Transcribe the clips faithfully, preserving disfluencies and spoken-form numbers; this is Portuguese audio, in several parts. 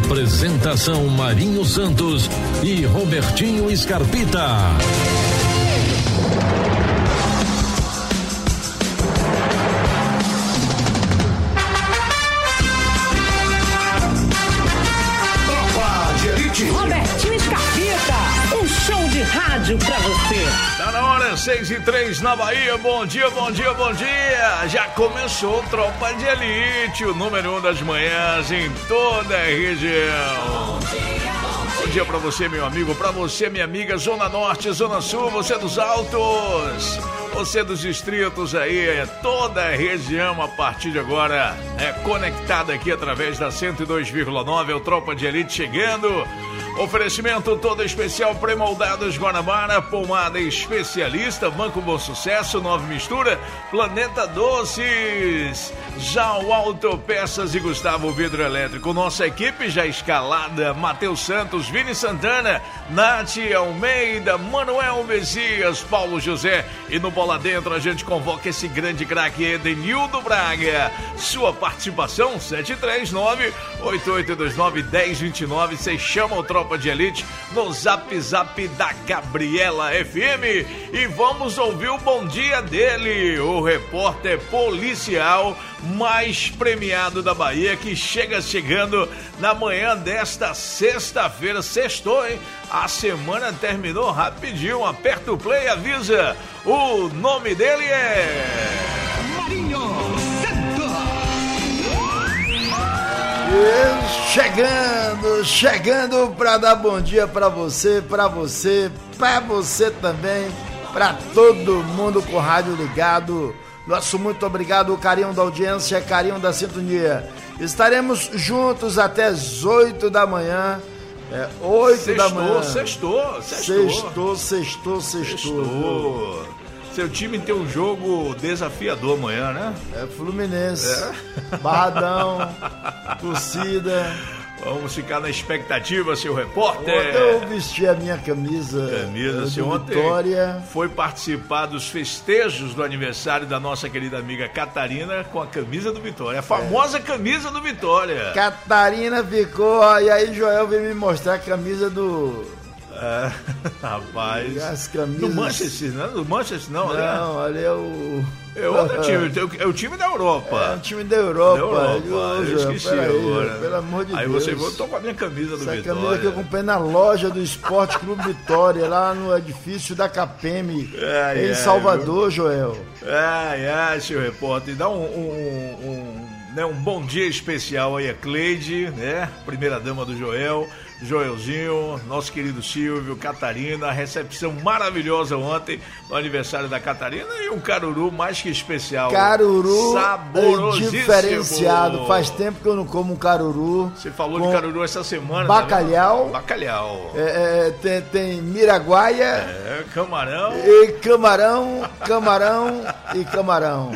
Apresentação Marinho Santos e Robertinho Scarpita. Robertinho Scarpita, um show de rádio pra você. Tá na hora, seis e três na Bahia. Bom dia, bom dia, bom dia. Já começou Tropa de Elite, o número um das manhãs em toda a região. Bom dia pra você, meu amigo, pra você, minha amiga, Zona Norte, Zona Sul, você dos Altos, você dos distritos aí, toda a região a partir de agora é conectada aqui através da cento e dois vírgula nove, é o Tropa de Elite chegando. Oferecimento todo especial Premoldados Guanabara, pomada especialista, Banco Bom Sucesso, Nova Mistura, Planeta Doces, já o Autopeças e Gustavo Vidro Elétrico. Nossa equipe já escalada, Matheus Santos, Vini Santana, Nath Almeida, Manuel Messias, Paulo José, e no Bola Dentro a gente convoca esse grande craque Edenildo Braga. Sua participação sete três nove, oito oito dois nove, um zero dois nove, você chama o Tropa de Elite no Zap Zap da Gabriela F M e vamos ouvir o bom dia dele, o repórter policial mais premiado da Bahia, que chega chegando na manhã desta sexta-feira. Sextou, hein? A semana terminou rapidinho. Aperta o play e avisa. O nome dele é Marinho Chegando, chegando para dar bom dia para você, para você, para você também, para todo mundo com o rádio ligado. Nosso muito obrigado, o carinho da audiência, carinho da sintonia. Estaremos juntos até as oito da manhã. É, oito da manhã. Sextou, sextou, sextou, sextou, sextou. Seu time tem um jogo desafiador amanhã, né? É Fluminense, é. Barradão, torcida. Vamos ficar na expectativa, seu repórter. Ontem eu vesti a minha camisa, camisa do ontem Vitória. Foi participar dos festejos do aniversário da nossa querida amiga Catarina com a camisa do Vitória, a famosa é. camisa do Vitória. Catarina ficou, e aí Joel veio me mostrar a camisa do... É, rapaz, as camisas... do Manchester, não? Do Manchester não, né? Não, ali é o... É outro time, é o time da Europa. É o time da Europa. Da Europa. Eu, eu esqueci agora. Aí, pelo amor de aí Deus. Aí você voltou com a minha camisa do Essa Vitória. Essa camisa que eu comprei na loja do Esporte Clube Vitória, lá no edifício da Capeme, ai, em ai, Salvador, meu... Joel. Ai, ai, seu repórter. Dá um... um, um... Né, um bom dia especial aí a Cleide, né? Primeira dama do Joel, Joelzinho, nosso querido Silvio, Catarina, a recepção maravilhosa ontem no aniversário da Catarina e um caruru mais que especial. Caruru saborosíssimo, diferenciado. Faz tempo que eu não como um caruru. Você falou de caruru essa semana. Bacalhau. Né? Bacalhau. É, é, tem, tem miraguaia. É, camarão. E camarão, camarão e camarão.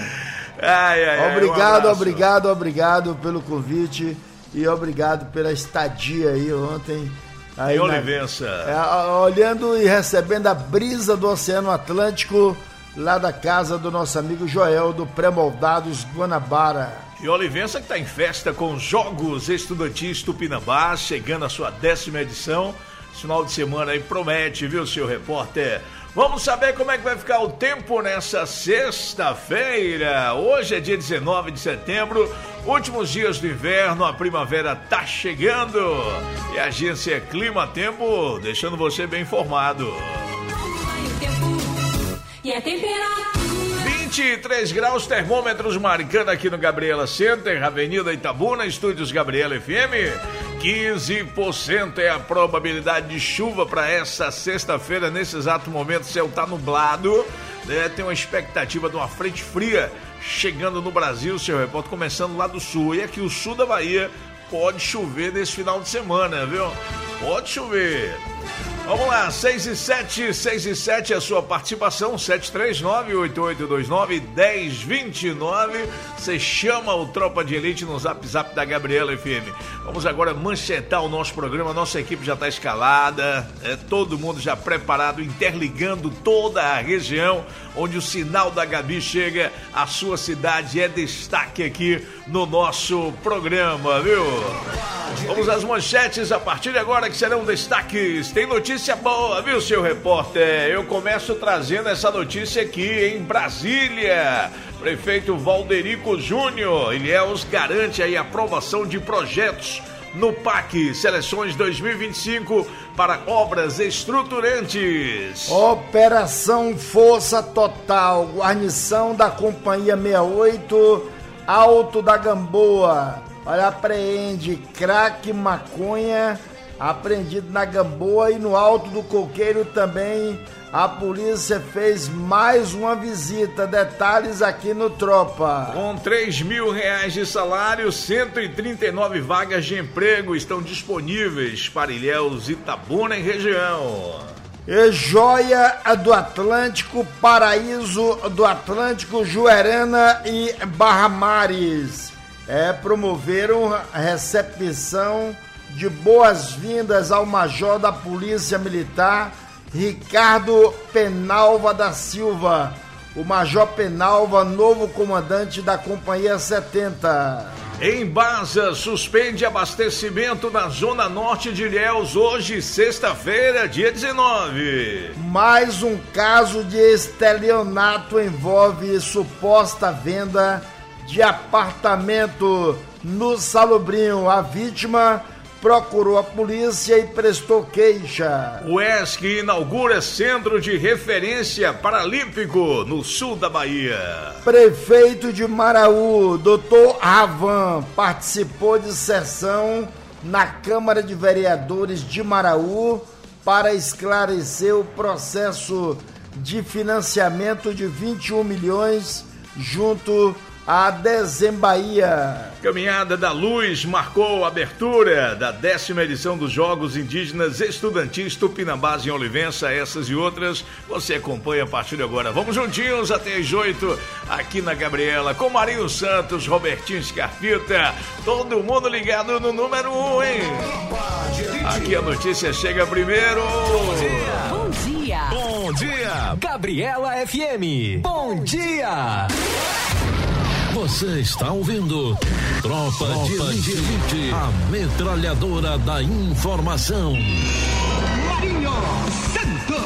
Ai, ai, obrigado, ai, um obrigado, obrigado pelo convite e obrigado pela estadia aí ontem. Aí em Olivença. Na, é, olhando e recebendo a brisa do Oceano Atlântico lá da casa do nosso amigo Joel do Premoldados Guanabara. E Olivença que está em festa com Jogos Estudantis Tupinambá, chegando à sua décima edição. Esse final de semana aí promete, viu, seu repórter? Vamos saber como é que vai ficar o tempo nessa sexta-feira. Hoje é dia dezenove de setembro, últimos dias do inverno, a primavera tá chegando. E a agência Clima Tempo deixando você bem informado. E a temperatura... vinte e três graus, termômetros marcando aqui no Gabriela Center, Avenida Itabuna, Estúdios Gabriela F M. quinze por cento é a probabilidade de chuva para essa sexta-feira. Nesse exato momento o céu está nublado, né? Tem uma expectativa de uma frente fria chegando no Brasil, seu repórter, começando lá do sul. E aqui o sul da Bahia pode chover nesse final de semana, viu? Pode chover. Vamos lá, seis e sete, seis e sete, a sua participação, sete três nove, oito oito dois nove, um zero dois nove. Você chama o Tropa de Elite no Zap Zap da Gabriela F M. Vamos agora manchetar o nosso programa, nossa equipe já está escalada, é, todo mundo já preparado, interligando toda a região, onde o sinal da Gabi chega, a sua cidade é destaque aqui no nosso programa, viu? Vamos às manchetes a partir de agora, que serão destaques. Tem notícia boa, viu, seu repórter? Eu começo trazendo essa notícia aqui em Brasília. Prefeito Valderico Júnior, Ilhéus, garante aí a aprovação de projetos no P A C, Seleções dois mil e vinte e cinco, para obras estruturantes. Operação Força Total, guarnição da Companhia sessenta e oito, Alto da Gamboa. Olha, apreende crack, maconha, apreendido na Gamboa, e no Alto do Coqueiro também a polícia fez mais uma visita. Detalhes aqui no Tropa. Com três mil reais de salário, cento e trinta e nove vagas de emprego estão disponíveis para Ilhéus, Itabuna e região. E Joia do Atlântico, Paraíso do Atlântico, Juerana e Barra Mares é, promoveram a recepção de boas-vindas ao Major da Polícia Militar, Ricardo Penalva da Silva. O Major Penalva, novo comandante da Companhia setenta. Embasa suspende abastecimento na Zona Norte de Ilhéus hoje, sexta-feira, dia dezenove. Mais um caso de estelionato envolve suposta venda de apartamento no Salobrinho. A vítima procurou a polícia e prestou queixa. O E S C inaugura Centro de Referência Paralímpico no sul da Bahia. Prefeito de Maraú, doutor Ravan, participou de sessão na Câmara de Vereadores de Maraú para esclarecer o processo de financiamento de vinte e um milhões junto a Desembaía. Caminhada da Luz marcou a abertura da décima edição dos Jogos Indígenas Estudantis Tupinambás em Olivença. Essas e outras você acompanha a partir de agora. Vamos juntinhos até as oito aqui na Gabriela, com Marinho Santos, Robertinho Scarpita, todo mundo ligado no número um, hein? Aqui a notícia chega primeiro. Bom dia. Bom dia. Bom dia. Gabriela F M. Bom dia. Você está ouvindo Tropa, Tropa de Elite, Elite, a metralhadora da informação. Marinho Santos.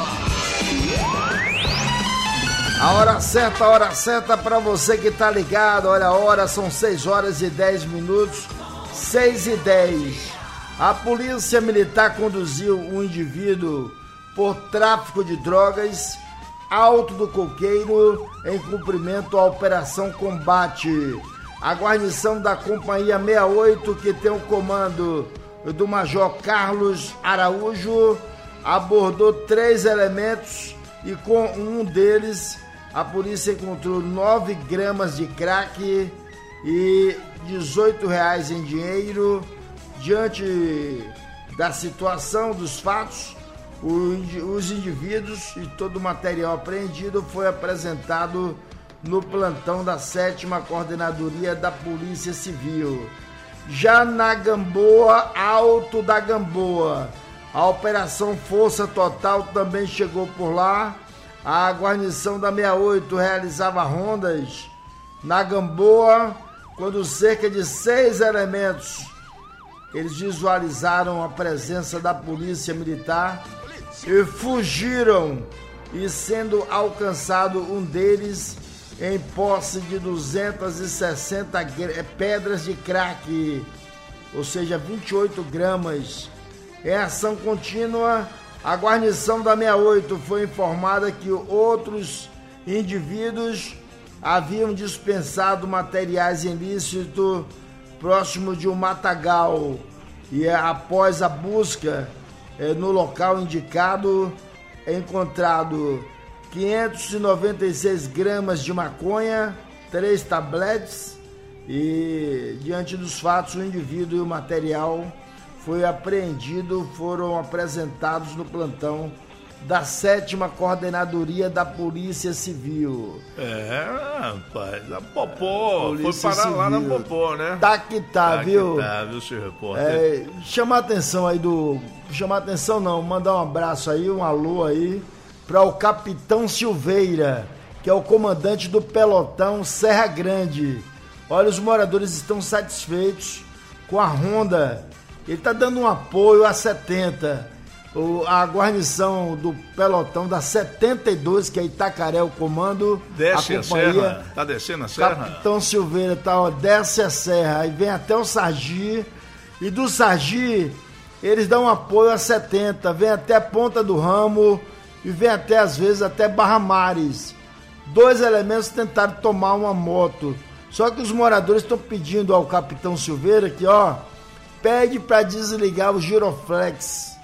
A hora certa, a hora certa para você que tá ligado. Olha a hora, são seis horas e dez minutos, seis e dez. A polícia militar conduziu um indivíduo por tráfico de drogas Alto do Coqueiro em cumprimento à Operação Combate. A guarnição da Companhia sessenta e oito, que tem o comando do Major Carlos Araújo, abordou três elementos e com um deles a polícia encontrou nove gramas de crack e dezoito reais em dinheiro. Diante da situação dos fatos, os indivíduos e todo o material apreendido foi apresentado no plantão da sétima Coordenadoria da Polícia Civil. Já na Gamboa, Alto da Gamboa, a Operação Força Total também chegou por lá. A guarnição da sessenta e oito realizava rondas na Gamboa, quando cerca de seis elementos eles visualizaram a presença da Polícia Militar e fugiram, e sendo alcançado um deles em posse de duzentas e sessenta pedras de crack, ou seja, vinte e oito gramas. Em ação contínua, a guarnição da sessenta e oito foi informada que outros indivíduos haviam dispensado materiais ilícitos próximo de um matagal, e após a busca eh, no local indicado, é encontrado quinhentos e noventa e seis gramas de maconha, três tabletes, e diante dos fatos o indivíduo e o material foi apreendido, foram apresentados no plantão da sétima Coordenadoria da Polícia Civil. É, rapaz, a Popó, foi parar Civil. Lá na Popó, né? Tá que tá, tá viu? Que tá, viu, senhor repórter? É, chamar a atenção aí do... Chamar a atenção não, mandar um abraço aí, um alô aí, para o Capitão Silveira, que é o comandante do pelotão Serra Grande. Olha, os moradores estão satisfeitos com a ronda ele está dando um apoio a setenta. O, a guarnição do pelotão da setenta e dois, que é Itacaré, o comando. Desce a, a serra. Tá descendo a serra? Capitão Silveira tá, ó, desce a serra. Aí vem até o Sargi. E do Sargi, eles dão um apoio a setenta. Vem até a Ponta do Ramo. E vem até, às vezes, até Barra Mares. Dois elementos tentaram tomar uma moto. Só que os moradores estão pedindo ao Capitão Silveira que, ó, pede para desligar o giroflex.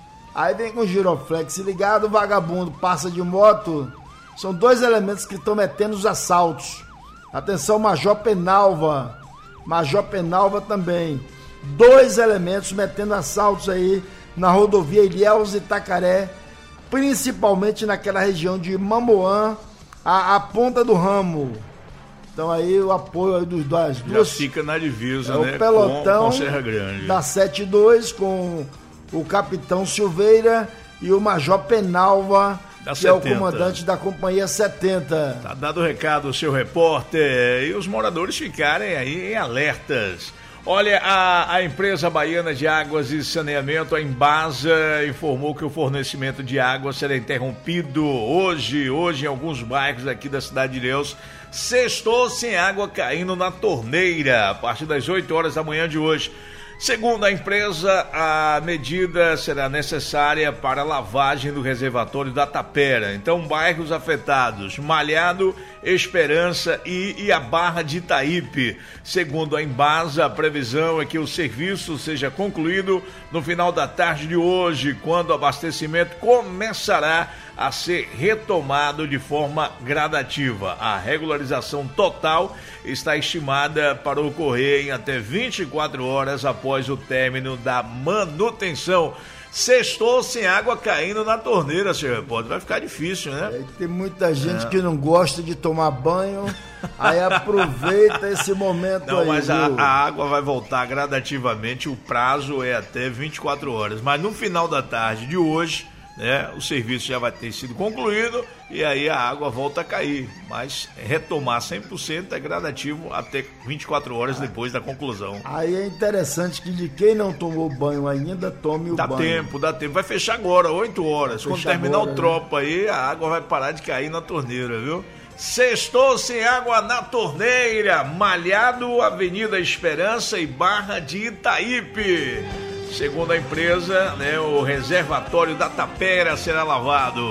Aí vem com o giroflex ligado, o vagabundo passa de moto. São dois elementos que estão metendo os assaltos. Atenção, Major Penalva. Major Penalva também. Dois elementos metendo assaltos aí na rodovia Ilhéus e Itacaré, principalmente naquela região de Mamoã, a, a Ponta do Ramo. Então aí o apoio aí dos dois. Já duas, fica na divisa, é, né? O pelotão com, com Serra Grande. Da setenta e dois com o Capitão Silveira e o Major Penalva, da que setenta. É o comandante da Companhia setenta. Tá dado o recado, seu repórter, e os moradores ficarem aí em alertas. Olha, a, a empresa baiana de águas e saneamento, a Embasa, informou que o fornecimento de água será interrompido hoje, hoje em alguns bairros aqui da cidade de Ilhéus. Sextou sem água caindo na torneira, a partir das oito horas da manhã de hoje. Segundo a empresa, a medida será necessária para a lavagem do reservatório da Tapera. Então, bairros afetados: Malhado, Esperança e, e a Barra de Itaípe. Segundo a Embasa, a previsão é que o serviço seja concluído no final da tarde de hoje, quando o abastecimento começará a ser retomado de forma gradativa. A regularização total está estimada para ocorrer em até vinte e quatro horas após o término da manutenção. Sextou sem água caindo na torneira, senhor repórter. Vai ficar difícil, né? É, tem muita gente é. que não gosta de tomar banho, aí aproveita esse momento. Não, aí. Não, mas a, a água vai voltar gradativamente, o prazo é até vinte e quatro horas. Mas no final da tarde de hoje, né, o serviço já vai ter sido concluído e aí a água volta a cair, mas retomar cem por cento é gradativo até vinte e quatro horas depois da conclusão. Aí é interessante que de quem não tomou banho ainda, tome o dá banho. Dá tempo, dá tempo. Vai fechar agora, oito horas. Quando terminar agora, o tropa né? aí, a água vai parar de cair na torneira, viu? Sextou sem água na torneira, Malhado, Avenida Esperança e Barra de Itaípe. Segundo a empresa, né, o reservatório da Tapera será lavado.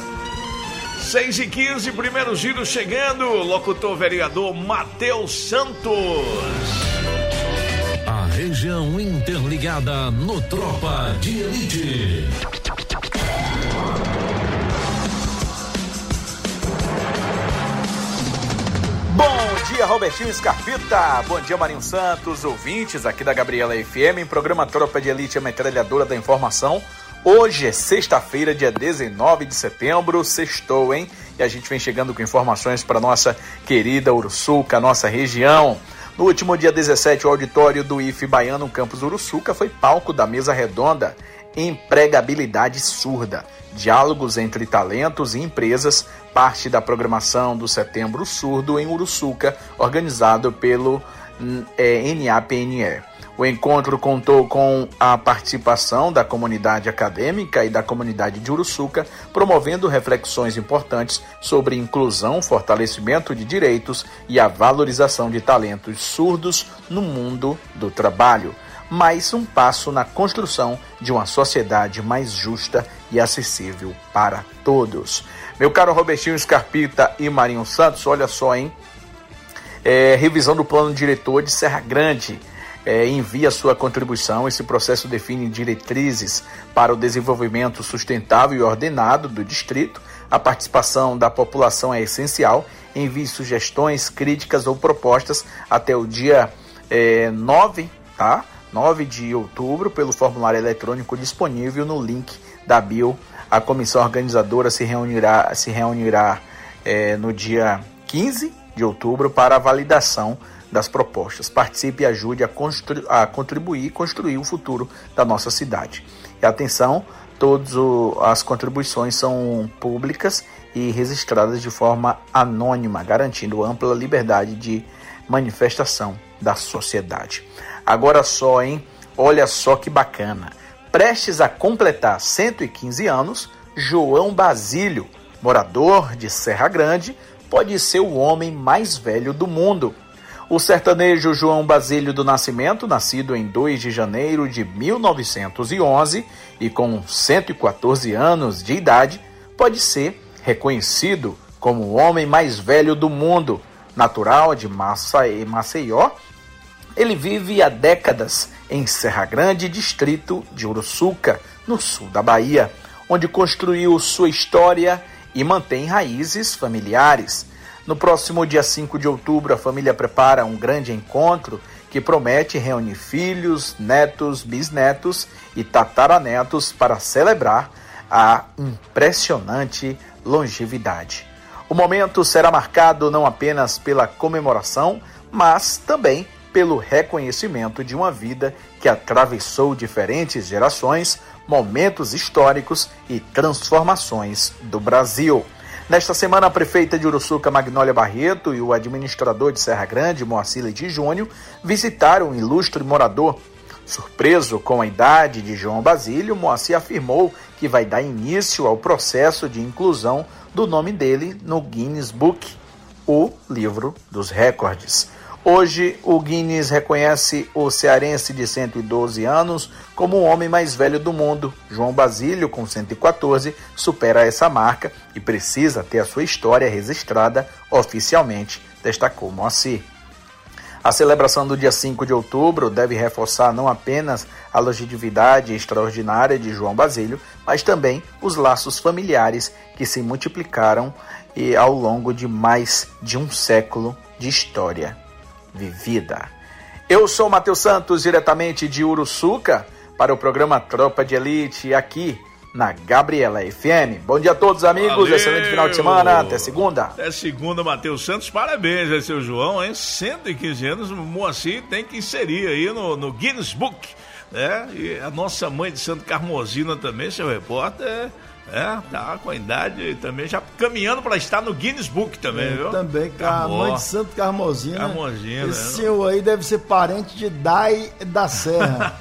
seis e quinze, primeiro giro chegando. Locutor vereador Matheus Santos. A região interligada no Tropa de Elite. Bom dia, Robertinho Scarpita. Bom dia, Marinho Santos, ouvintes aqui da Gabriela F M, em programa Tropa de Elite, a metralhadora da informação. Hoje é sexta-feira, dia dezenove de setembro, sextou, hein? E a gente vem chegando com informações para nossa querida Uruçuca, nossa região. No último dia dezessete, o auditório do I F Baiano, campus Uruçuca, foi palco da mesa redonda Empregabilidade Surda, diálogos entre talentos e empresas, parte da programação do Setembro Surdo em Uruçuca, organizado pelo é, N A P N E. O encontro contou com a participação da comunidade acadêmica e da comunidade de Uruçuca, promovendo reflexões importantes sobre inclusão, fortalecimento de direitos e a valorização de talentos surdos no mundo do trabalho. Mais um passo na construção de uma sociedade mais justa e acessível para todos. Meu caro Robertinho Scarpita e Marinho Santos, olha só, hein? É, revisão do plano diretor de Serra Grande. É, envia sua contribuição. Esse processo define diretrizes para o desenvolvimento sustentável e ordenado do distrito. A participação da população é essencial. Envie sugestões, críticas ou propostas até o dia é, nove, tá? nove de outubro, pelo formulário eletrônico disponível no link da bio. A comissão organizadora se reunirá, se reunirá é, no dia quinze de outubro para a validação das propostas. Participe e ajude a, constru- a contribuir e construir o futuro da nossa cidade. E atenção, todas as contribuições são públicas e registradas de forma anônima, garantindo ampla liberdade de manifestação da sociedade. Agora só, hein? Olha só que bacana. Prestes a completar cento e quinze anos, João Basílio, morador de Serra Grande, pode ser o homem mais velho do mundo. O sertanejo João Basílio do Nascimento, nascido em dois de janeiro de mil novecentos e onze e com cento e quatorze anos de idade, pode ser reconhecido como o homem mais velho do mundo. Natural de Maceió, ele vive há décadas em Serra Grande, distrito de Uruçuca, no sul da Bahia, onde construiu sua história e mantém raízes familiares. No próximo dia cinco de outubro, a família prepara um grande encontro que promete reunir filhos, netos, bisnetos e tataranetos para celebrar a impressionante longevidade. O momento será marcado não apenas pela comemoração, mas também pelo reconhecimento de uma vida que atravessou diferentes gerações, momentos históricos e transformações do Brasil. Nesta semana, a prefeita de Uruçuca, Magnólia Barreto, e o administrador de Serra Grande, Moacir Leite Júnior, visitaram o ilustre morador. Surpreso com a idade de João Basílio, Moacir afirmou que vai dar início ao processo de inclusão do nome dele no Guinness Book, o livro dos recordes. Hoje, o Guinness reconhece o cearense de cento e doze anos como o homem mais velho do mundo. João Basílio, com cento e quatorze, supera essa marca e precisa ter a sua história registrada oficialmente, destacou Moacir. A celebração do dia cinco de outubro deve reforçar não apenas a longevidade extraordinária de João Basílio, mas também os laços familiares que se multiplicaram e ao longo de mais de um século de história vivida. Eu sou Matheus Santos, diretamente de Uruçuca, para o programa Tropa de Elite, aqui na Gabriela F M. Bom dia a todos, amigos. Valeu. Excelente final de semana. Até segunda. Até segunda, Matheus Santos. Parabéns aí, seu João, hein? cento e quinze anos, o Moacir tem que inserir aí no, no Guinness Book, né? E a nossa mãe de Santo Carmozina também, seu repórter, é, tá com a idade também, já caminhando para estar no Guinness Book também, é, viu? Também, com a mãe de Santo Carmozina. Carmozina. Esse né? senhor aí deve ser parente de Dai da Serra.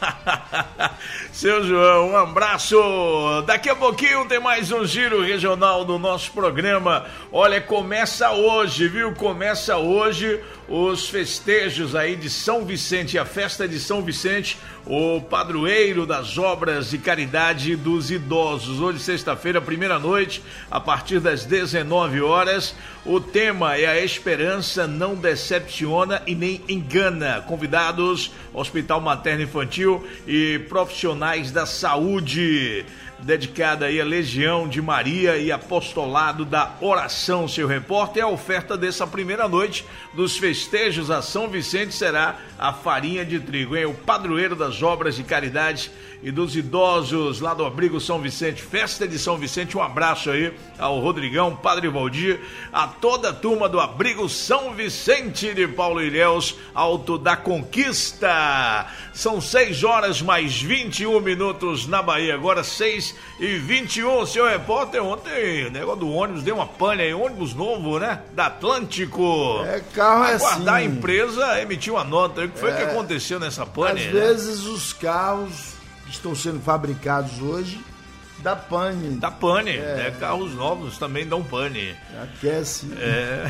Seu João, um abraço. Daqui a pouquinho tem mais um giro regional do nosso programa. Olha, começa hoje, viu? Começa hoje os festejos aí de São Vicente, a festa de São Vicente, o padroeiro das obras de caridade dos idosos. Hoje, sexta-feira, primeira noite, a partir das dezenove horas. O tema é a esperança não decepciona e nem engana. Convidados, Hospital Materno Infantil e profissionais da saúde, dedicada aí à Legião de Maria e Apostolado da Oração. Seu repórter, a oferta dessa primeira noite dos festejos a São Vicente será a farinha de trigo, hein? O padroeiro das obras de caridade e dos idosos lá do Abrigo São Vicente, festa de São Vicente. Um abraço aí ao Rodrigão, Padre Valdir, a toda a turma do Abrigo São Vicente de Paulo Ilhéus, Alto da Conquista. São seis horas mais vinte e um minutos na Bahia, agora seis e vinte e um. Seu repórter, ontem o negócio do ônibus deu uma pane aí, ônibus novo, né? Da Atlântico. É, carro é Aguardar assim. A empresa emitiu uma nota. O que foi é, que aconteceu nessa pane? Às né? vezes os carros que estão sendo fabricados hoje dá pane. Dá pane, é. né? Carros novos também dão pane. Aquece. É.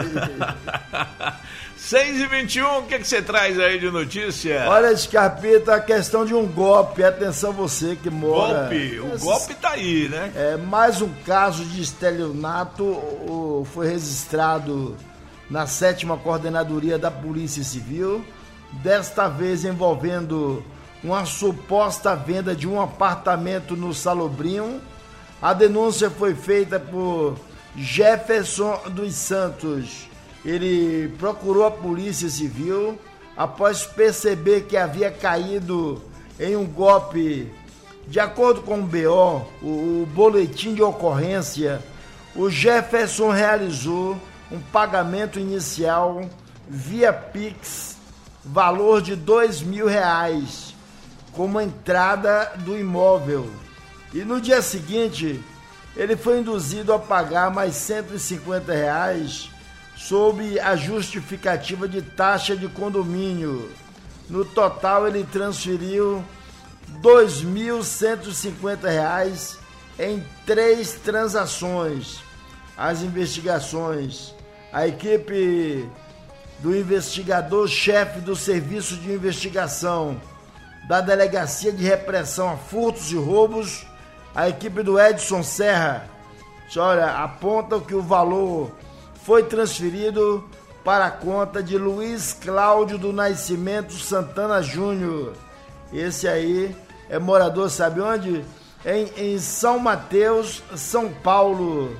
seis e vinte e um, o que, que você traz aí de notícia? Olha, Scarpeta, a questão de um golpe. Atenção você que mora... Golpe, o Esses... golpe tá aí, né? É, mais um caso de estelionato o, foi registrado na sétima Coordenadoria da Polícia Civil, desta vez envolvendo uma suposta venda de um apartamento no Salobrinho. A denúncia foi feita por Jefferson dos Santos. Ele procurou a Polícia Civil após perceber que havia caído em um golpe. De acordo com o B O, o, o boletim de ocorrência, o Jefferson realizou um pagamento inicial via Pix, valor de dois mil reais, como entrada do imóvel. E no dia seguinte, ele foi induzido a pagar mais cento e cinquenta reais sob a justificativa de taxa de condomínio. No total, ele transferiu dois mil cento e cinquenta reais em três transações. As investigações, a equipe do investigador-chefe do Serviço de Investigação da Delegacia de Repressão a Furtos e Roubos, a equipe do Edson Serra, olha, apontam que o valor foi transferido para a conta de Luiz Cláudio do Nascimento Santana Júnior. Esse aí é morador, sabe onde? Em, em São Mateus, São Paulo,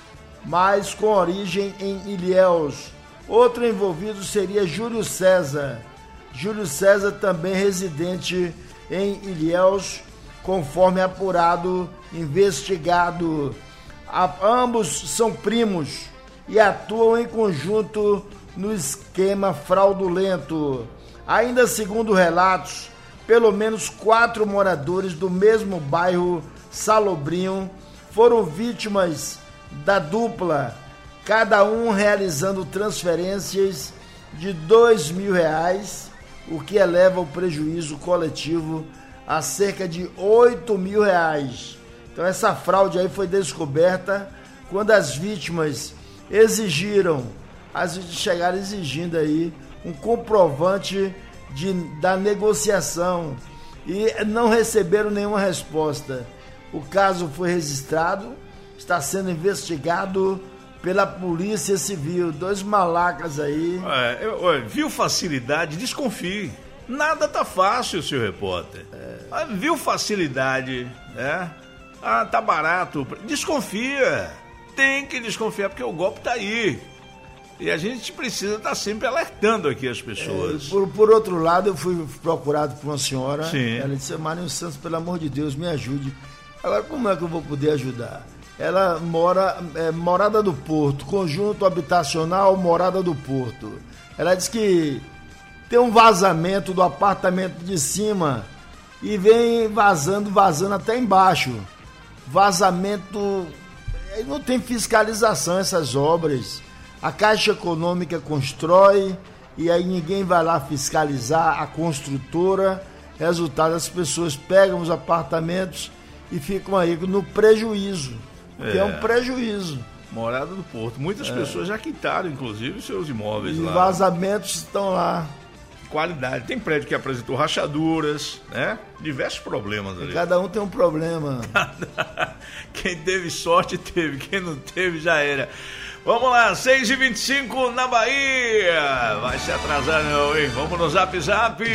mas com origem em Ilhéus. Outro envolvido seria Júlio César. Júlio César também residente em Ilhéus, conforme apurado, investigado. A, ambos são primos e atuam em conjunto no esquema fraudulento. Ainda segundo relatos, pelo menos quatro moradores do mesmo bairro Salobrinho foram vítimas da dupla, cada um realizando transferências de dois mil reais, o que eleva o prejuízo coletivo a cerca de oito mil reais. Então essa fraude aí foi descoberta quando as vítimas exigiram, as vítimas chegaram exigindo aí um comprovante de, da negociação e não receberam nenhuma resposta. O caso foi registrado, está sendo investigado pela Polícia Civil. Dois malacas aí. É, eu, viu facilidade? Desconfie. Nada tá fácil, senhor repórter. É. Viu facilidade, né? Ah, tá barato. Desconfia. Tem que desconfiar, porque o golpe tá aí. E a gente precisa estar tá sempre alertando aqui as pessoas. É, por, por outro lado, eu fui procurado por uma senhora. Sim. Ela disse: Marinho Santos, pelo amor de Deus, me ajude. Agora, como é que eu vou poder ajudar? Ela mora, é, Morada do Porto, conjunto habitacional Morada do Porto. Ela diz que tem um vazamento do apartamento de cima e vem vazando, vazando até embaixo. Vazamento, não tem fiscalização essas obras. A Caixa Econômica constrói e aí ninguém vai lá fiscalizar a construtora. Resultado, as pessoas pegam os apartamentos e ficam aí no prejuízo. Que é. é um prejuízo. Morada do Porto. Muitas é. pessoas já quitaram, inclusive, seus imóveis e lá. E vazamentos estão lá. Qualidade. Tem prédio que apresentou rachaduras, né? Diversos problemas ali. E cada um tem um problema. Quem teve sorte teve, quem não teve já era. Vamos lá, seis e vinte e cinco na Bahia. Vai se atrasar não, hein? Vamos no Zap Zap.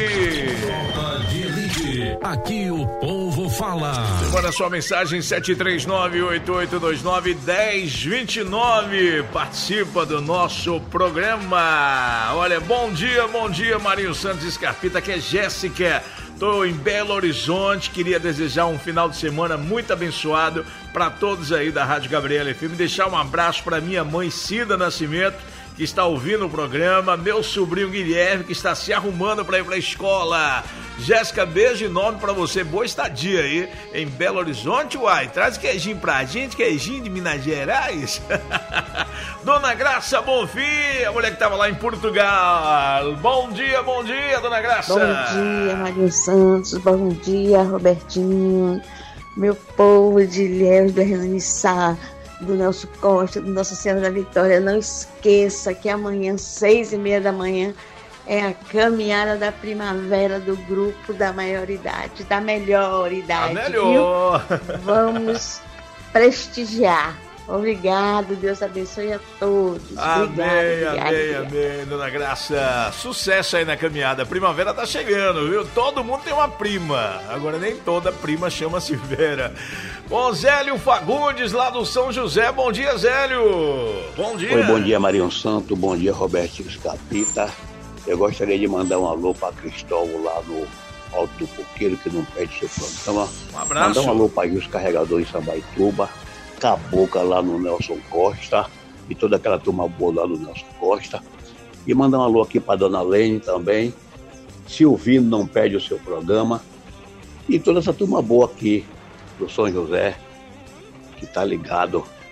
Aqui o povo fala. Manda sua mensagem sete três nove, oito oito dois nove, um zero dois nove. Participa do nosso programa. Olha, bom dia, bom dia, Marinho Santos Escarpita, que é Jéssica. Estou em Belo Horizonte, queria desejar um final de semana muito abençoado para todos aí da Rádio Gabriela F M. Deixar um abraço para minha mãe Cida Nascimento, que está ouvindo o programa, meu sobrinho Guilherme, que está se arrumando para ir para a escola. Jéssica, beijo enorme para você, boa estadia aí em Belo Horizonte, uai. Traz queijinho pra gente, queijinho de Minas Gerais. Dona Graça Bonfim, a mulher que estava lá em Portugal. Bom dia, bom dia, Dona Graça. Bom dia, Marinho Santos, bom dia, Robertinho, meu povo de Ilhéus do Hernani Sá, do Nelson Costa, do Nossa Senhora da Vitória. Não esqueça que amanhã, seis e meia da manhã, é a caminhada da primavera do grupo da maioridade, da melhor idade. A melhor. Viu? Vamos prestigiar. Obrigado, Deus abençoe a todos. Amém, obrigado, amém, amém, Dona Graça. Sucesso aí na caminhada. A primavera tá chegando, viu? Todo mundo tem uma prima. Agora nem toda prima chama-se Vera. Bom, Zélio Fagundes, lá do São José. Bom dia, Zélio. Bom dia. Oi, bom dia, Marinho Santo. Bom dia, Robertinho Escarpita. Eu gostaria de mandar um alô para Cristóvão lá no Alto do Coqueiro, que não perde seu programa. Um abraço. Mandar um alô para os carregadores em Sambaituba, Cabocla lá no Nelson Costa e toda aquela turma boa lá no Nelson Costa. E mandar um alô aqui para Dona Lene também. Silvino não perde o seu programa. E toda essa turma boa aqui do São José, que tá ligado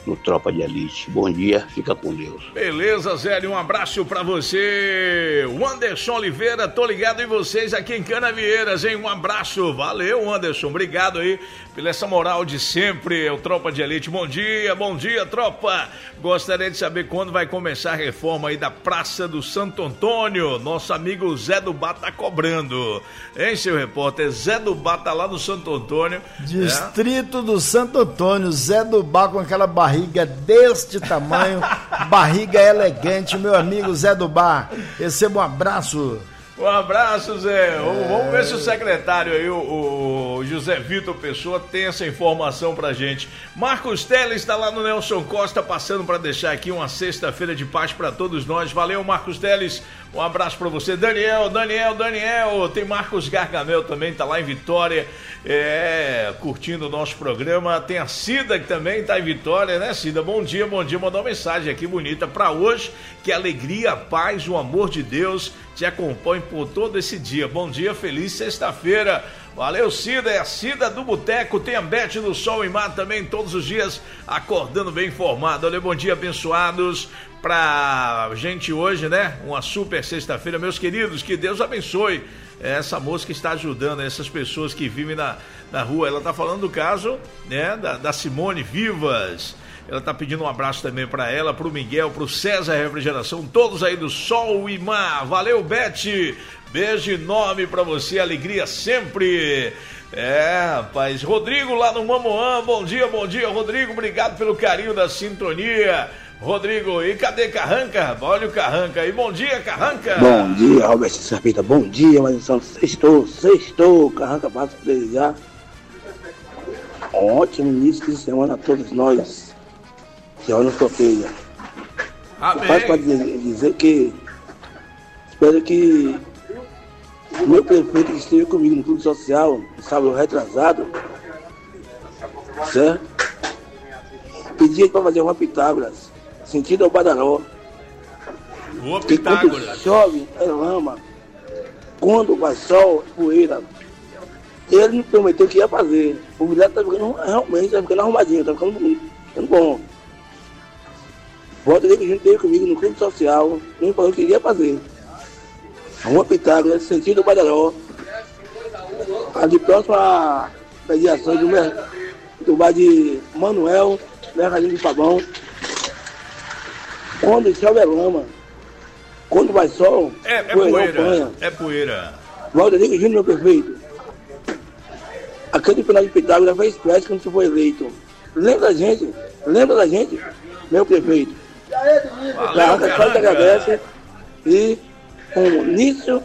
no Tropa de Elite. Bom dia, fica com Deus. Beleza, Zé, um abraço pra você. O Anderson Oliveira, tô ligado em vocês aqui em Canavieiras, hein? Um abraço, valeu, Anderson, obrigado aí pela essa moral de sempre, o Tropa de Elite. Bom dia, bom dia, tropa. Gostaria de saber quando vai começar a reforma aí da Praça do Santo Antônio. Nosso amigo Zé do Bar tá cobrando, hein, seu repórter? Zé do Bar tá lá no Santo Antônio. Distrito é. do Santo Antônio, Zé do Bar com aquela barriga deste tamanho, barriga elegante, meu amigo Zé do Bar. Receba um abraço. Um abraço, Zé. É... Vamos ver se o secretário aí, o, o José Vitor Pessoa, tem essa informação pra gente. Marcos Teles está lá no Nelson Costa, passando para deixar aqui uma sexta-feira de paz para todos nós. Valeu, Marcos Teles. Um abraço para você. Daniel, Daniel, Daniel. Tem Marcos Gargamel também, tá lá em Vitória, é, curtindo o nosso programa. Tem a Cida que também tá em Vitória, né, Cida? Bom dia, bom dia. Mandou uma mensagem aqui bonita para hoje. Que a alegria, a paz, o amor de Deus te acompanhe por todo esse dia. Bom dia, feliz sexta-feira. Valeu, Cida, é a Cida do Boteco. Tem a Bete do Sol e Mar também, todos os dias acordando bem informado. Olha, bom dia, abençoados pra gente hoje, né? Uma super sexta-feira, meus queridos, que Deus abençoe essa moça que está ajudando essas pessoas que vivem na, na rua. Ela tá falando do caso, né, da, da Simone Vivas. Ela tá pedindo um abraço também para ela, pro Miguel, pro César Refrigeração, todos aí do Sol e Mar. Valeu, Bete. Beijo enorme pra você, alegria sempre. É, rapaz. Rodrigo lá no Mamoã, bom dia, bom dia, Rodrigo. Obrigado pelo carinho da sintonia. Rodrigo, e cadê Carranca, rapaz? Olha o Carranca aí. Bom dia, Carranca. Bom dia, Roberto Sarpita. Bom dia, Manução. Sextou, sextou. Carranca, passa pra desejar um ótimo início de semana a todos nós. Senhor nos proteja. Amém. Faz para dizer, dizer que espero que o meu prefeito que esteve comigo no clube social, sábado retrasado, certo? Pedi para fazer uma Pitágoras, sentido ao Badaró. Boa, que Pitágoras. Quando chove, é lama. Quando vai sol, poeira. Ele me prometeu que ia fazer. O milagre está ficando realmente, está ficando arrumadinho, está ficando bonito, ficando bom. Volta dele que junto comigo no clube social, ele falou que iria fazer. Uma Pitágoras, sentido ao Badaró. Ali próximo à mediação do, do bar de Manuel, Mercadinho de Pavão. Quando chove é lama. Quando vai sol, é, é poeira. É poeira. Valderico Júnior, meu prefeito. Aquele final de Pitágoras foi expresso quando você foi eleito. Lembra da gente? Lembra da gente, meu prefeito? Valeu, a Carranca agradece. E com início,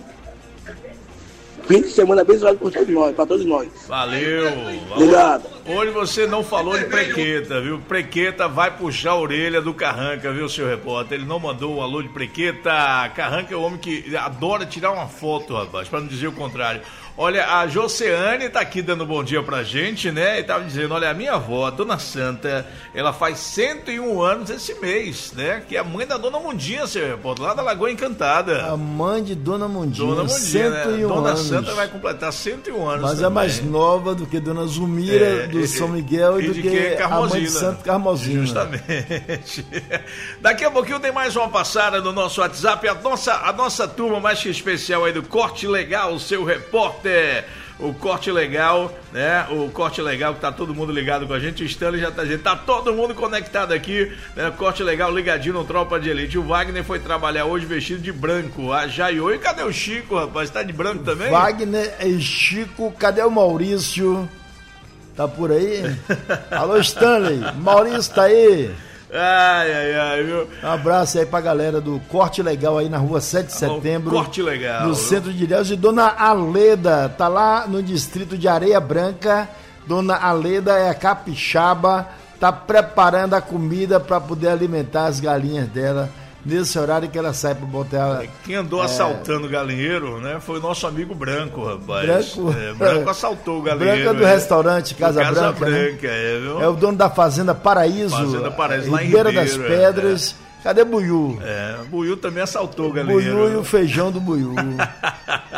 fim de semana abençoado por todos nós, para todos nós. Valeu. Obrigado. Hoje você não falou de Prequeta, viu? Prequeta vai puxar a orelha do Carranca, viu, seu repórter? Ele não mandou um alô de Prequeta. Carranca é um homem que adora tirar uma foto, rapaz, para não dizer o contrário. Olha, a Joceane tá aqui dando bom dia pra gente, né? E tava dizendo, olha, a minha avó, a Dona Santa, ela faz cento e um anos esse mês, né? Que é a mãe da Dona Mundinha, seu repórter, lá da Lagoa Encantada. A mãe de Dona Mundinha, Dona Mundinha, cento e um né? Dona anos. Santa vai completar cento e um anos. Mas também. é mais nova do que Dona Zumira, é, do e, São Miguel, e, e do de que, que a mãe de Santo Carmozina. Justamente. Daqui a pouquinho tem mais uma passada no nosso WhatsApp, a nossa, a nossa turma mais que especial aí do Corte Legal, o seu repórter. O Corte Legal, né? O Corte Legal que tá todo mundo ligado com a gente. O Stanley já tá dizendo, tá todo mundo conectado aqui, né? Corte Legal ligadinho no Tropa de Elite. O Wagner foi trabalhar hoje vestido de branco. A Jaiô, e cadê o Chico, rapaz? Tá de branco também? Wagner e Chico, cadê o Maurício? Tá por aí? Alô, Stanley, Maurício tá aí? Ai, ai, ai, viu? Um abraço aí pra galera do Corte Legal aí na rua sete de setembro. Corte Legal. No centro de Ilhéus. E Dona Aleda, tá lá no distrito de Areia Branca. Dona Aleda é a capixaba, tá preparando a comida pra poder alimentar as galinhas dela nesse horário que ela sai pra botar... Quem andou é... assaltando o galinheiro, né? Foi o nosso amigo Branco, rapaz. Branco? É, Branco assaltou o galinheiro. Branco é do né? restaurante Casa, Casa Branca, Branca, né? é, viu? É o dono da Fazenda Paraíso. Fazenda Paraíso, lá em Ribeira Ribeiro, das Pedras. É. Cadê Buiú? É, Buiú também assaltou o galinheiro. Buiú e o feijão do Buiú.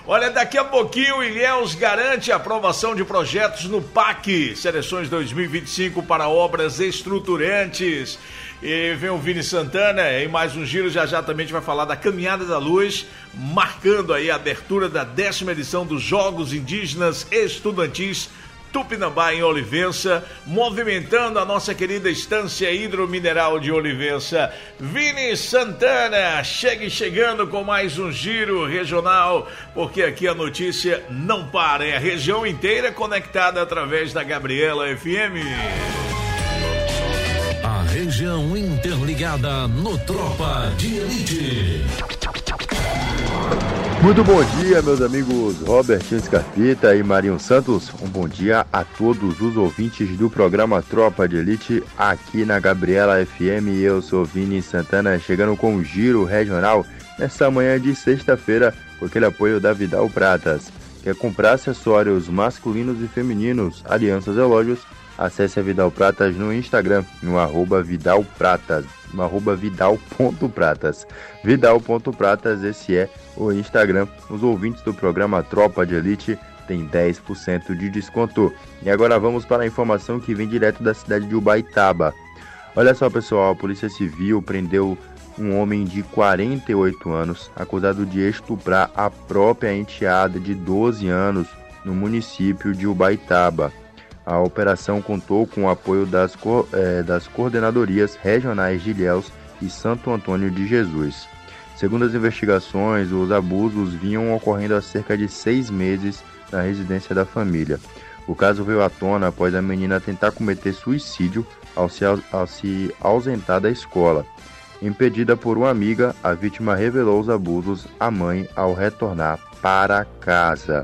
Olha, daqui a pouquinho o Ilhéus garante a aprovação de projetos no P A C, Seleções dois mil e vinte e cinco para obras estruturantes. E vem o Vini Santana em mais um giro, já já também a gente vai falar da Caminhada da Luz, marcando aí a abertura da décima edição dos Jogos Indígenas Estudantis Tupinambá em Olivença, movimentando a nossa querida estância hidromineral de Olivença. Vini Santana, chegue chegando com mais um giro regional, porque aqui a notícia não para, é a região inteira conectada através da Gabriela F M. A região interligada no Tropa de Elite. Muito bom dia, meus amigos Robertinho Scarpita e Marinho Santos. Um bom dia a todos os ouvintes do programa Tropa de Elite aqui na Gabriela F M. Eu sou Vini Santana, chegando com o giro regional nessa manhã de sexta-feira, com aquele apoio da Vidal Pratas. Quer comprar acessórios masculinos e femininos, alianças e relógios? Acesse a Vidal Pratas no Instagram, no arroba Vidal Pratas, no arroba vidal.pratas. Vidal.pratas, esse é o Instagram. Os ouvintes do programa Tropa de Elite têm dez por cento de desconto. E agora vamos para a informação que vem direto da cidade de Ubaitaba. Olha só, pessoal, a Polícia Civil prendeu um homem de quarenta e oito anos, acusado de estuprar a própria enteada de doze anos no município de Ubaitaba. A operação contou com o apoio das, co- eh, das coordenadorias regionais de Ilhéus e Santo Antônio de Jesus. Segundo as investigações, os abusos vinham ocorrendo há cerca de seis meses na residência da família. O caso veio à tona após a menina tentar cometer suicídio ao se, ao se ausentar da escola. Impedida por uma amiga, a vítima revelou os abusos à mãe ao retornar para casa.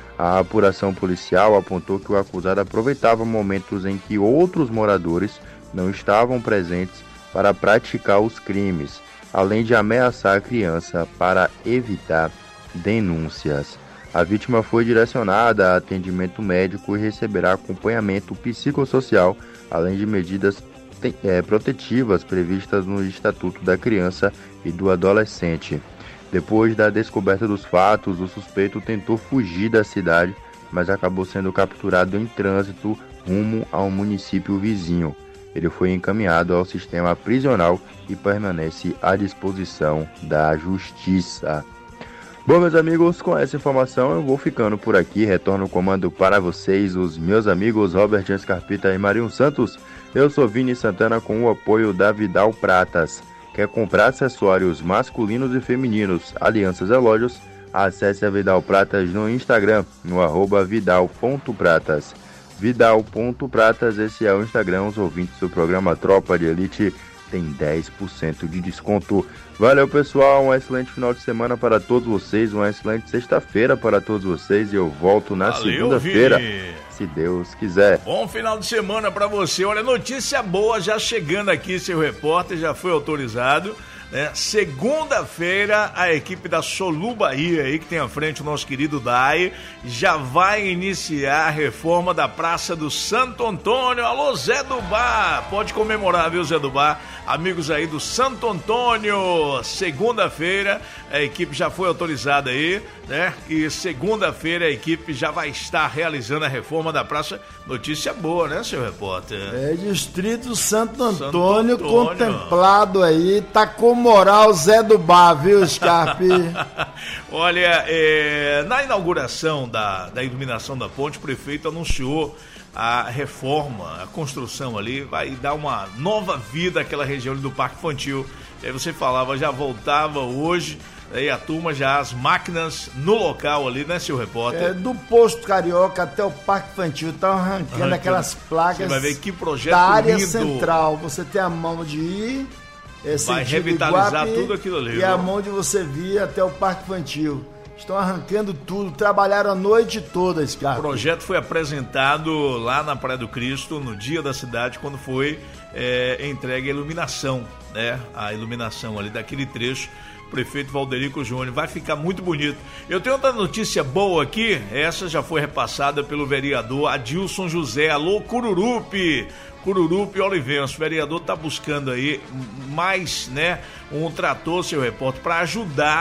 A apuração policial apontou que o acusado aproveitava momentos em que outros moradores não estavam presentes para praticar os crimes, além de ameaçar a criança para evitar denúncias. A vítima foi direcionada a atendimento médico e receberá acompanhamento psicossocial, além de medidas te- é, protetivas previstas no Estatuto da Criança e do Adolescente. Depois da descoberta dos fatos, o suspeito tentou fugir da cidade, mas acabou sendo capturado em trânsito rumo ao município vizinho. Ele foi encaminhado ao sistema prisional e permanece à disposição da Justiça. Bom, meus amigos, com essa informação eu vou ficando por aqui. Retorno o comando para vocês, os meus amigos Robertinho Scarpita e Marinho Santos. Eu sou Vini Santana com o apoio da Vidal Pratas. Quer comprar acessórios masculinos e femininos, alianças e relógios? Acesse a Vidal Pratas no Instagram, no arroba vidal.pratas. Vidal.pratas, esse é o Instagram. Os ouvintes do programa Tropa de Elite têm dez por cento de desconto. Valeu, pessoal, um excelente final de semana para todos vocês, uma excelente sexta-feira para todos vocês e eu volto na Valeu, segunda-feira, Vini. se Deus quiser. Bom final de semana para você. Olha, notícia boa já chegando aqui, seu repórter já foi autorizado, né? Segunda-feira, a equipe da Solu Bahia, aí que tem à frente o nosso querido Dai, já vai iniciar a reforma da Praça do Santo Antônio. Alô, Zé do Bar, pode comemorar, viu, Zé do Bar? Amigos aí do Santo Antônio, segunda-feira a equipe já foi autorizada aí, né? E segunda-feira a equipe já vai estar realizando a reforma da praça. Notícia boa, né, seu repórter? É, Distrito Santo Antônio, Santo Antônio. contemplado aí, tá com moral Zé do Bar, viu, Scarpe? Olha, é, na inauguração da, da iluminação da ponte, o prefeito anunciou a reforma, a construção ali, vai dar uma nova vida àquela região ali do Parque Infantil. E aí você falava, já voltava hoje, aí a turma já, as máquinas no local ali, né, seu repórter? É, do Posto Carioca até o Parque Infantil, estão arrancando, arrancando aquelas placas. Você vai ver que projeto da área lindo. central. Você tem a mão de ir, é, vai revitalizar Iguape, tudo aquilo ali. E a mão de você vir até o Parque Infantil. Estão arrancando tudo, trabalharam a noite toda, esse cara. O projeto foi apresentado lá na Praia do Cristo, no dia da cidade, quando foi é, entregue a iluminação, né? A iluminação ali daquele trecho. O prefeito Valderico Júnior, vai ficar muito bonito. Eu tenho outra notícia boa aqui, essa já foi repassada pelo vereador Adilson José. Alô, Cururupi, Cururupi Olivença. O vereador está buscando aí mais, né, um trator, seu repórter, para ajudar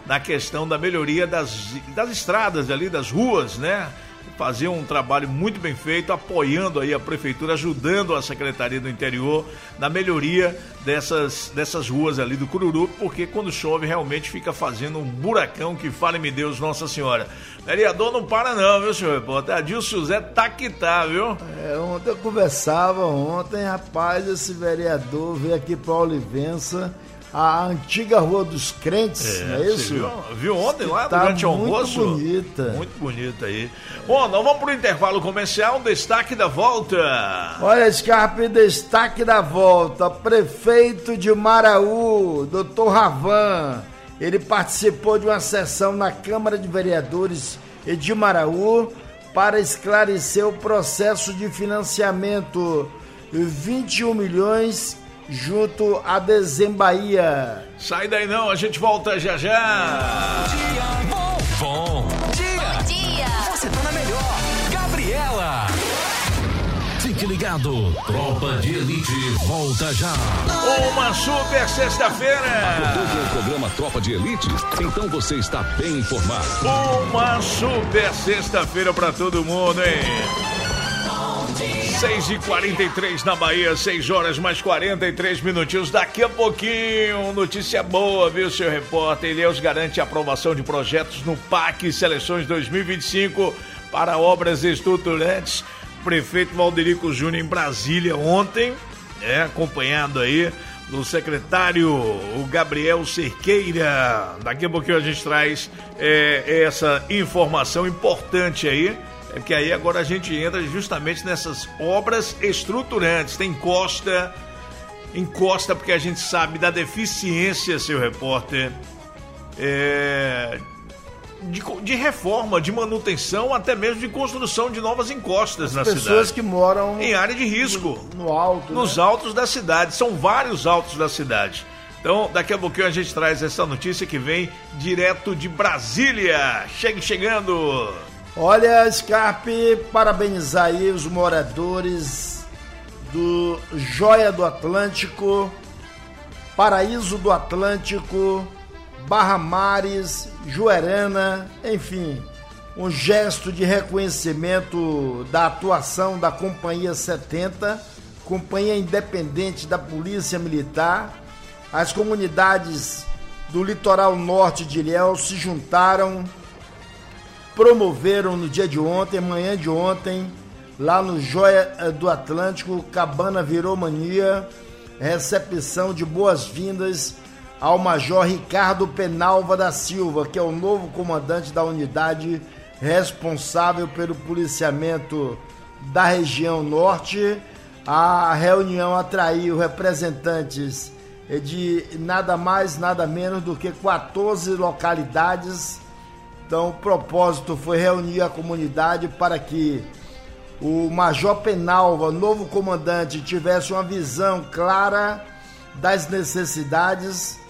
na questão da melhoria das, das estradas ali, das ruas, né? Fazer um trabalho muito bem feito, apoiando aí a prefeitura, ajudando a Secretaria do Interior na melhoria dessas, dessas ruas ali do Cururupi, porque quando chove realmente fica fazendo um buracão que, fale-me Deus, Nossa Senhora. Vereador não para não, viu, senhor repórter? Adilson Zé tá que tá, viu? É, ontem eu conversava, ontem, rapaz, esse vereador veio aqui pra Olivença, a antiga Rua dos Crentes, é, não é isso? Viu, viu ontem lá tá durante o almoço? Muito bonita. Muito bonita aí. Bom, nós vamos pro intervalo comercial, destaque da volta. Olha, Scarpe, destaque da volta. Prefeito de Maraú, doutor Ravan, ele participou de uma sessão na Câmara de Vereadores de Maraú para esclarecer o processo de financiamento vinte e um milhões junto a Desembaía. Sai daí não, a gente volta já já. Bom dia, bom, bom dia. Bom dia. Você tá na melhor. Gabriela. Fique ligado. Tropa de Elite volta já. Uma super sexta-feira. Acompanhe o programa Tropa de Elite? Então você está bem informado. Uma super sexta-feira pra todo mundo, hein? seis e quarenta e três na Bahia, seis horas mais quarenta e três minutinhos. Daqui a pouquinho, notícia boa, viu, seu repórter? Ilhéus garante a aprovação de projetos no P A C Seleções dois mil e vinte e cinco para obras estruturantes. Prefeito Valderico Júnior em Brasília ontem, é, acompanhado aí do secretário o Gabriel Cerqueira. Daqui a pouquinho a gente traz é, essa informação importante aí. É que aí agora a gente entra justamente nessas obras estruturantes. Tem encosta, encosta porque a gente sabe da deficiência, seu repórter, é, de, de reforma, de manutenção, até mesmo de construção de novas encostas na cidade. Pessoas que moram em área de risco, no, no alto, nos né? altos da cidade. São vários altos da cidade. Então, daqui a pouquinho a gente traz essa notícia que vem direto de Brasília. Chegue chegando. Olha, Scarpe, parabenizar aí os moradores do Joia do Atlântico, Paraíso do Atlântico, Barra Mares, Juerana, enfim, um gesto de reconhecimento da atuação da Companhia setenta, Companhia Independente da Polícia Militar. As comunidades do litoral norte de Ilhéus se juntaram, promoveram no dia de ontem, manhã de ontem, lá no Joia do Atlântico, Cabana virou mania, recepção de boas-vindas ao Major Ricardo Penalva da Silva, que é o novo comandante da unidade responsável pelo policiamento da região norte. A reunião atraiu representantes de nada mais, nada menos do que quatorze localidades. Então, o propósito foi reunir a comunidade para que o Major Penalva, novo comandante, tivesse uma visão clara das necessidades,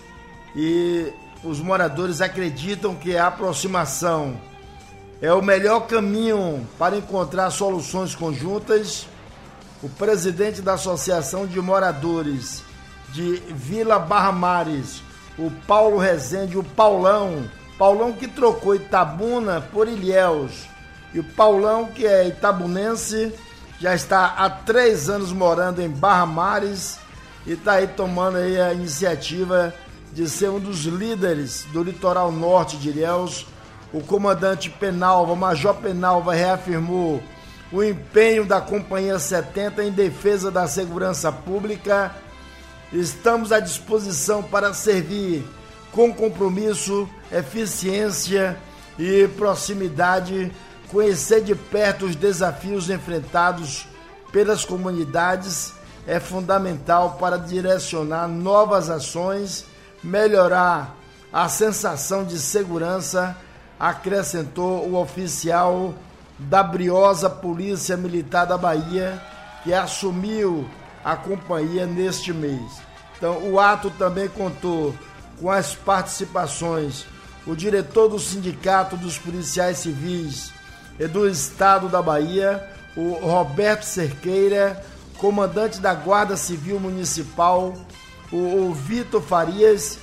e os moradores acreditam que a aproximação é o melhor caminho para encontrar soluções conjuntas. O presidente da Associação de Moradores de Vila Barra Mares, o Paulo Rezende, o Paulão, Paulão que trocou Itabuna por Ilhéus, e o Paulão, que é itabunense, já está há três anos morando em Barra Mares e está aí tomando aí a iniciativa de ser um dos líderes do litoral norte de Ilhéus. O comandante Penalva, o Major Penalva, reafirmou o empenho da Companhia setenta em defesa da segurança pública. Estamos à disposição para servir com compromisso, eficiência e proximidade, conhecer de perto os desafios enfrentados pelas comunidades é fundamental para direcionar novas ações, melhorar a sensação de segurança, acrescentou o oficial da briosa Polícia Militar da Bahia, que assumiu a companhia neste mês. Então, o ato também contou com as participações o diretor do Sindicato dos Policiais Civis e do Estado da Bahia, o Roberto Cerqueira, comandante da Guarda Civil Municipal, o, o Vitor Farias,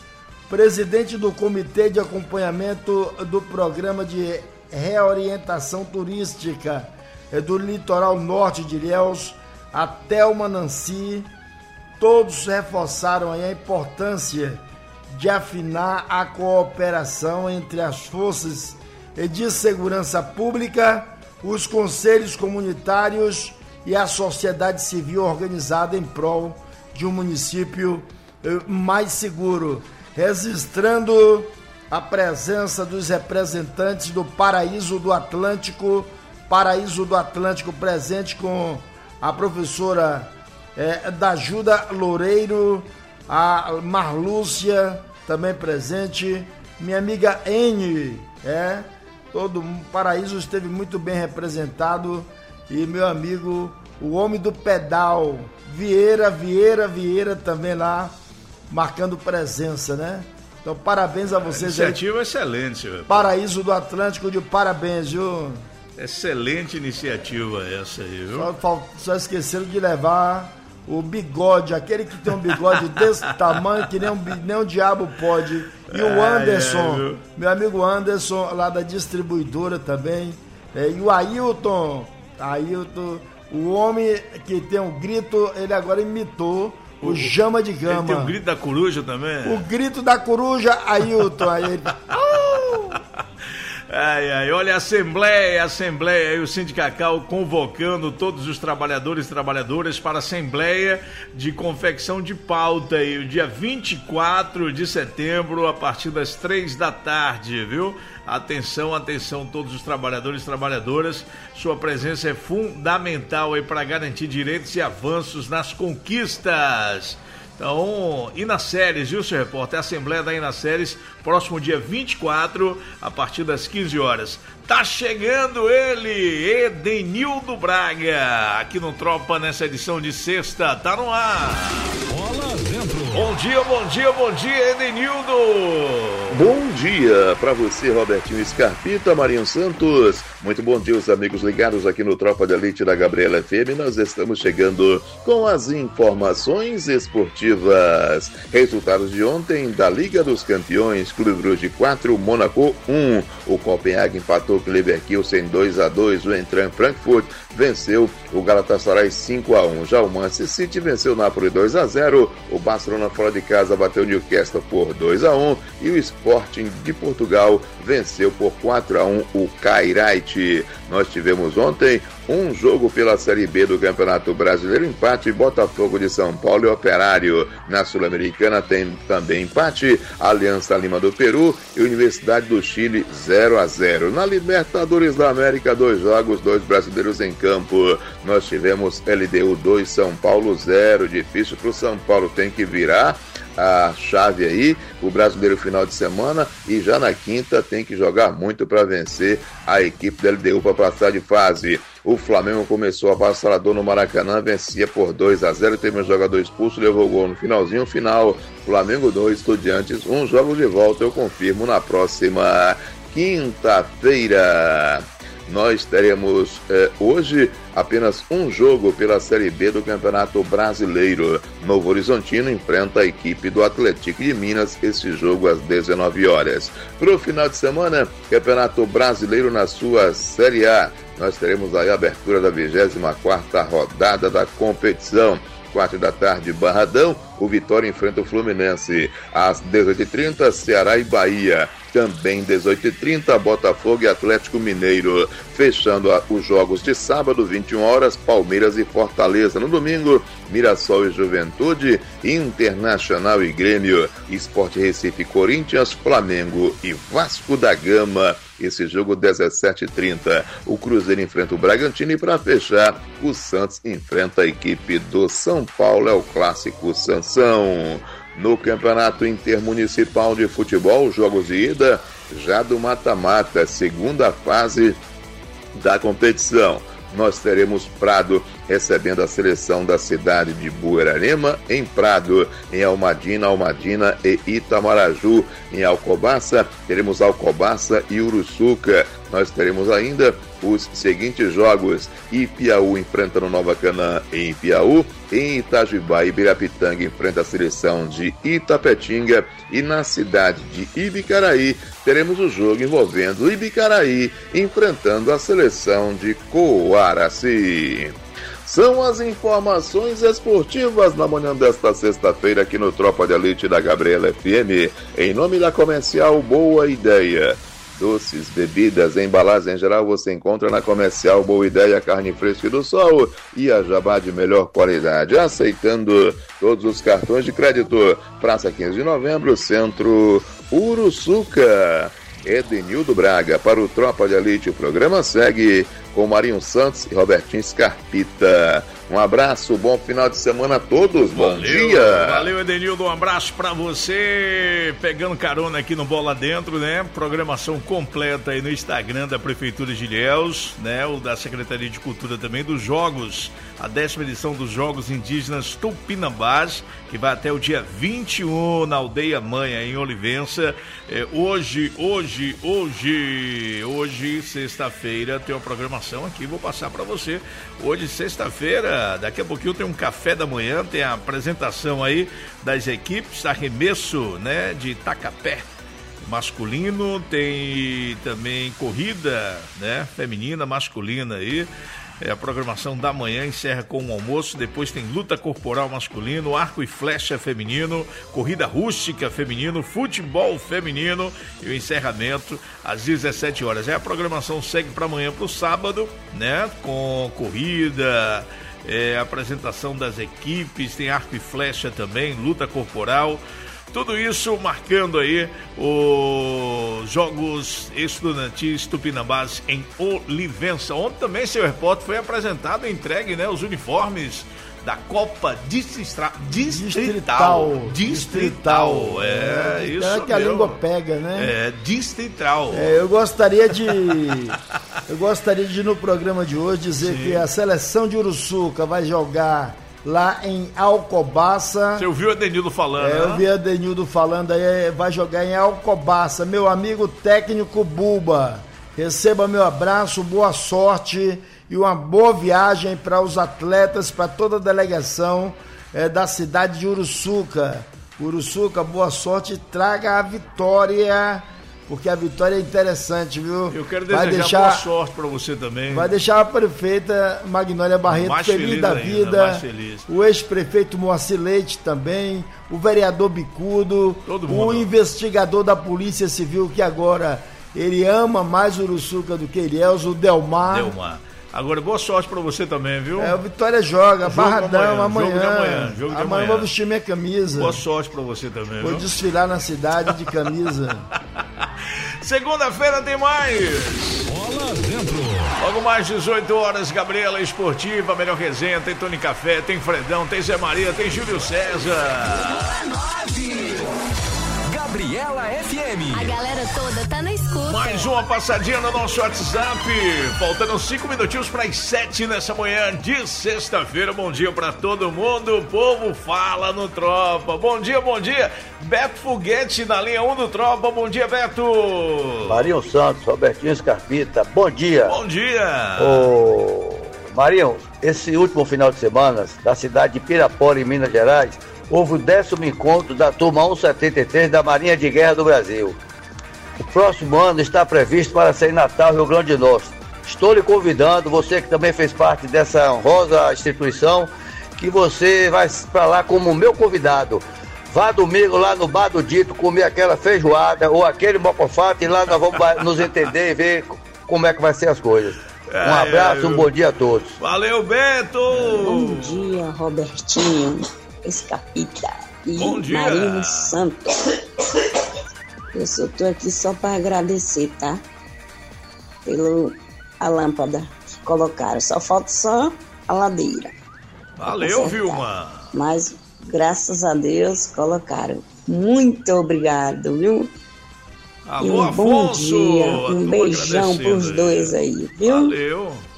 presidente do Comitê de Acompanhamento do Programa de Reorientação Turística do Litoral Norte de Ilhéus, a Thelma Nancy, todos reforçaram aí a importância de afinar a cooperação entre as forças de segurança pública, os conselhos comunitários e a sociedade civil organizada em prol de um município mais seguro, registrando a presença dos representantes do Paraíso do Atlântico, Paraíso do Atlântico presente com a professora é, Dajuda Loureiro, a Marlúcia também presente, minha amiga N, é, todo o Paraíso esteve muito bem representado, e meu amigo, o homem do pedal, Vieira, Vieira, Vieira também lá, marcando presença, né? Então, parabéns a vocês. Iniciativa aí. Excelente. Meu. Paraíso do Atlântico, de parabéns, viu? Excelente iniciativa essa aí, viu? Só, só esqueceram de levar o bigode, aquele que tem um bigode desse tamanho, que nem um, nem um diabo pode. E o Anderson, é, meu amigo Anderson, lá da distribuidora também. É, e o Ailton, Ailton, o homem que tem um grito, ele agora imitou o, o Jama de Gama. Ele tem o grito da coruja também? O grito da coruja, Ailton. Aí ele... Ai, ai, olha a Assembleia, a Assembleia e o Sindicacau convocando todos os trabalhadores e trabalhadoras para a Assembleia de Confecção de Pauta aí, o dia vinte e quatro de setembro, a partir das três da tarde, viu? Atenção, atenção, todos os trabalhadores e trabalhadoras, sua presença é fundamental aí para garantir direitos e avanços nas conquistas. Então, Inaséries, viu, seu repórter? A Assembleia da Inaséries, próximo dia vinte e quatro, a partir das quinze horas. Tá chegando ele, Edenildo Braga, aqui no Tropa, nessa edição de sexta, tá no ar. Bola dentro. Bom dia, bom dia, bom dia, Edenildo. Bom dia pra você, Robertinho Scarpita, Marinho Santos. Muito bom dia, os amigos ligados aqui no Tropa de Elite da Gabriela F M. Nós estamos chegando com as informações esportivas. Resultados de ontem da Liga dos Campeões, Clube Brugge quatro, Mônaco um. O Copenhague empatou com o Leverkusen dois a dois. O Eintracht Frankfurt venceu o Galatasaray cinco a um. Já o Manchester City venceu o Napoli dois a zero. O Barcelona fora de casa bateu o Newcastle por dois a um. E o Sporting de Portugal venceu por quatro a um o Cairite. Nós tivemos ontem um jogo pela Série B do Campeonato Brasileiro, empate Botafogo de São Paulo e Operário. Na Sul-Americana tem também empate, Aliança Lima do Peru e Universidade do Chile zero a zero. Na Libertadores da América, dois jogos, dois brasileiros em campo. Nós tivemos L D U dois, São Paulo zero, difícil para o São Paulo, tem que virar a chave aí, o brasileiro final de semana, e já na quinta tem que jogar muito para vencer a equipe da L D U para passar de fase. O Flamengo começou avassalador no Maracanã, vencia por dois a zero, teve um jogador expulso, levou gol no finalzinho, final, Flamengo dois, Estudiantes um, jogo de volta, eu confirmo na próxima quinta-feira. Nós teremos eh, hoje apenas um jogo pela Série B do Campeonato Brasileiro. Novo Horizontino enfrenta a equipe do Atlético de Minas, esse jogo às dezenove horas. Para o final de semana, Campeonato Brasileiro na sua Série A. Nós teremos aí a abertura da vigésima quarta rodada da competição. Quatro da tarde, Barradão, o Vitória enfrenta o Fluminense. Às dezoito e trinta, Ceará e Bahia. Também dezoito e trinta, Botafogo e Atlético Mineiro. Fechando a, os jogos de sábado, vinte e uma horas, Palmeiras e Fortaleza. No domingo, Mirassol e Juventude, Internacional e Grêmio, Sport Recife e Corinthians, Flamengo e Vasco da Gama. Esse jogo dezessete e trinta. O Cruzeiro enfrenta o Bragantino e para fechar, o Santos enfrenta a equipe do São Paulo. É o clássico Sansão. No Campeonato Intermunicipal de Futebol, jogos de ida já do mata-mata, segunda fase da competição. Nós teremos Prado recebendo a seleção da cidade de Buerarema, em Prado, em Almadina, Almadina e Itamaraju. Em Alcobaça, teremos Alcobaça e Uruçuca. Nós teremos ainda os seguintes jogos: Ipiaú enfrentando Nova Canaã em Ipiaú, em Itajubá e Ibirapitanga enfrenta a seleção de Itapetinga, e na cidade de Ibicaraí teremos o jogo envolvendo Ibicaraí enfrentando a seleção de Coaraci. São as informações esportivas na manhã desta sexta-feira aqui no Tropa de Elite da Gabriela F M, em nome da Comercial Boa Ideia. Doces, bebidas, embalagem em geral você encontra na Comercial Boa Ideia, carne fresca e do sol e a jabá de melhor qualidade, aceitando todos os cartões de crédito. Praça quinze de novembro, Centro Uruçuca. Edenildo Braga para o Tropa de Elite. O programa segue com Marinho Santos e Robertinho Scarpita. Um abraço, bom final de semana a todos, bom valeu, dia. Valeu, Edenildo, um abraço pra você. Pegando carona aqui no Bola Dentro, né? Programação completa aí no Instagram da Prefeitura de Ilhéus, né? O da Secretaria de Cultura também, dos Jogos, a décima edição dos Jogos Indígenas Tupinambás, que vai até o dia vinte e um na Aldeia Mãe, em Olivença. É, hoje, hoje, hoje, hoje, sexta-feira, tem uma programação aqui, vou passar pra você. Hoje, sexta-feira, daqui a pouquinho tem um café da manhã, tem a apresentação aí das equipes, arremesso, né, de tacapé masculino, tem também corrida, né, feminina, masculina aí. É, a programação da manhã encerra com o almoço, depois tem luta corporal masculino, arco e flecha feminino, corrida rústica feminino, futebol feminino e o encerramento às dezessete horas. É, a programação segue para amanhã, para o sábado, né, com corrida, é, apresentação das equipes, tem arco e flecha também, luta corporal. Tudo isso marcando aí os Jogos Estudantis Tupinambás em Olivença. Ontem também, seu repórter, foi apresentado e entregue, né, os uniformes da Copa Distra... Distrital. Distrital. Distrital. É, é isso. É que a mesmo. língua pega, né? É, Distrital. É, eu gostaria de. eu gostaria de, no programa de hoje, dizer Sim. que a seleção de Uruçuca vai jogar lá em Alcobaça. Você ouviu o Edenildo falando, é, né? Eu vi o Edenildo falando aí, vai jogar em Alcobaça. Meu amigo técnico Buba, receba meu abraço, boa sorte e uma boa viagem para os atletas, para toda a delegação é, da cidade de Uruçuca. Uruçuca, boa sorte e traga a vitória, porque a vitória é interessante, viu? Eu quero desejar vai deixar, boa sorte para você também. Vai deixar a prefeita Magnólia Barreto mais feliz, feliz da ainda, vida. mais feliz. O ex-prefeito Moacir Leite também, o vereador Bicudo, Todo mundo. O investigador da Polícia Civil, que agora ele ama mais Uruçuca do que Ilhéus, o Delmar. Delmar. Agora, boa sorte pra você também, viu? É, o Vitória joga, Barradão, amanhã. Jogo de amanhã. Jogo de amanhã amanhã. eu vou vestir minha camisa. Boa sorte pra você também, Vou viu? desfilar na cidade de camisa. Segunda-feira tem mais. Bola Dentro. Logo mais dezoito horas, Gabriela Esportiva, melhor resenha, tem Tony Café, tem Fredão, tem Zé Maria, tem Júlio César. Gabriela F M. A galera toda tá na escuta. Mais uma passadinha no nosso WhatsApp. Faltando cinco minutinhos para as sete nessa manhã de sexta-feira. Bom dia para todo mundo. O povo fala no Tropa. Bom dia, bom dia. Beto Foguete na linha um do Tropa. Bom dia, Beto. Marinho Santos, Robertinho Scarpita. Bom dia. Bom dia. Ô, Marinho, esse último final de semana, da cidade de Pirapora, em Minas Gerais, houve o décimo encontro da turma cento e setenta e três da Marinha de Guerra do Brasil. O próximo ano está previsto para ser em Natal, Rio Grande do Norte. Estou lhe convidando, você que também fez parte dessa honrosa instituição, que você vai para lá como meu convidado. Vá domingo lá no Bar do Dito comer aquela feijoada ou aquele mocofato e lá nós vamos nos entender e ver como é que vai ser as coisas. Um abraço, um bom dia a todos. Valeu, Beto! Bom dia, Robertinho Escapita e Bom dia. Marinho Santos. Eu só tô aqui só para agradecer, tá? Pelo a lâmpada que colocaram. Só falta só a ladeira. Valeu, Vilma. Mas graças a Deus colocaram. Muito obrigado, viu? Alô, e um bom Afonso. dia, um beijão pros aí. dois aí, viu? Valeu.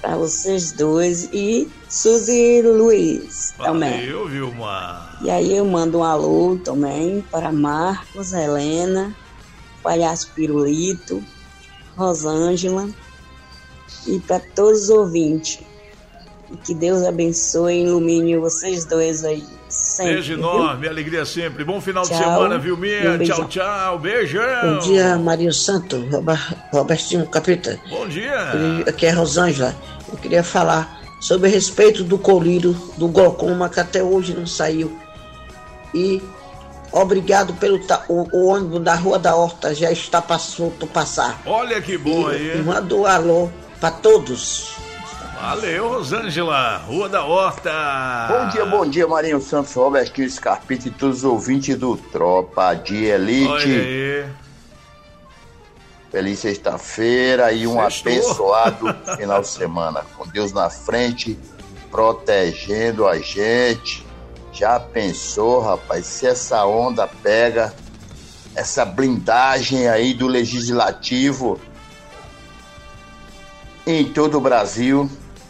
para vocês dois e Suzy Luiz também. Valeu, Vilma. E aí eu mando um alô também para Marcos, Helena, Palhaço Pirulito, Rosângela e para todos os ouvintes. E que Deus abençoe e ilumine vocês dois aí. Sempre, beijo viu? enorme, alegria sempre. Bom final Tchau. de semana, Vilminha. Um beijão. Tchau, tchau. Beijão. Bom dia, Marinho Santo, Robertinho Capita. Bom dia. Aqui é Rosângela. Eu queria falar sobre a respeito do colírio do glaucoma, que até hoje não saiu. E obrigado pelo ta- o, o ônibus da Rua da Horta já está passando passar. Olha que bom e, aí. E manda um alô para todos. Valeu, Rosângela, Rua da Horta. Bom dia, bom dia, Marinho Santos, Robertinho Scarpita e todos os ouvintes do Tropa de Elite. Olha aí. Feliz sexta-feira e um Sextou. abençoado final de semana. Com Deus na frente, protegendo a gente. Já pensou, rapaz, se essa onda pega, essa blindagem aí do Legislativo em todo o Brasil,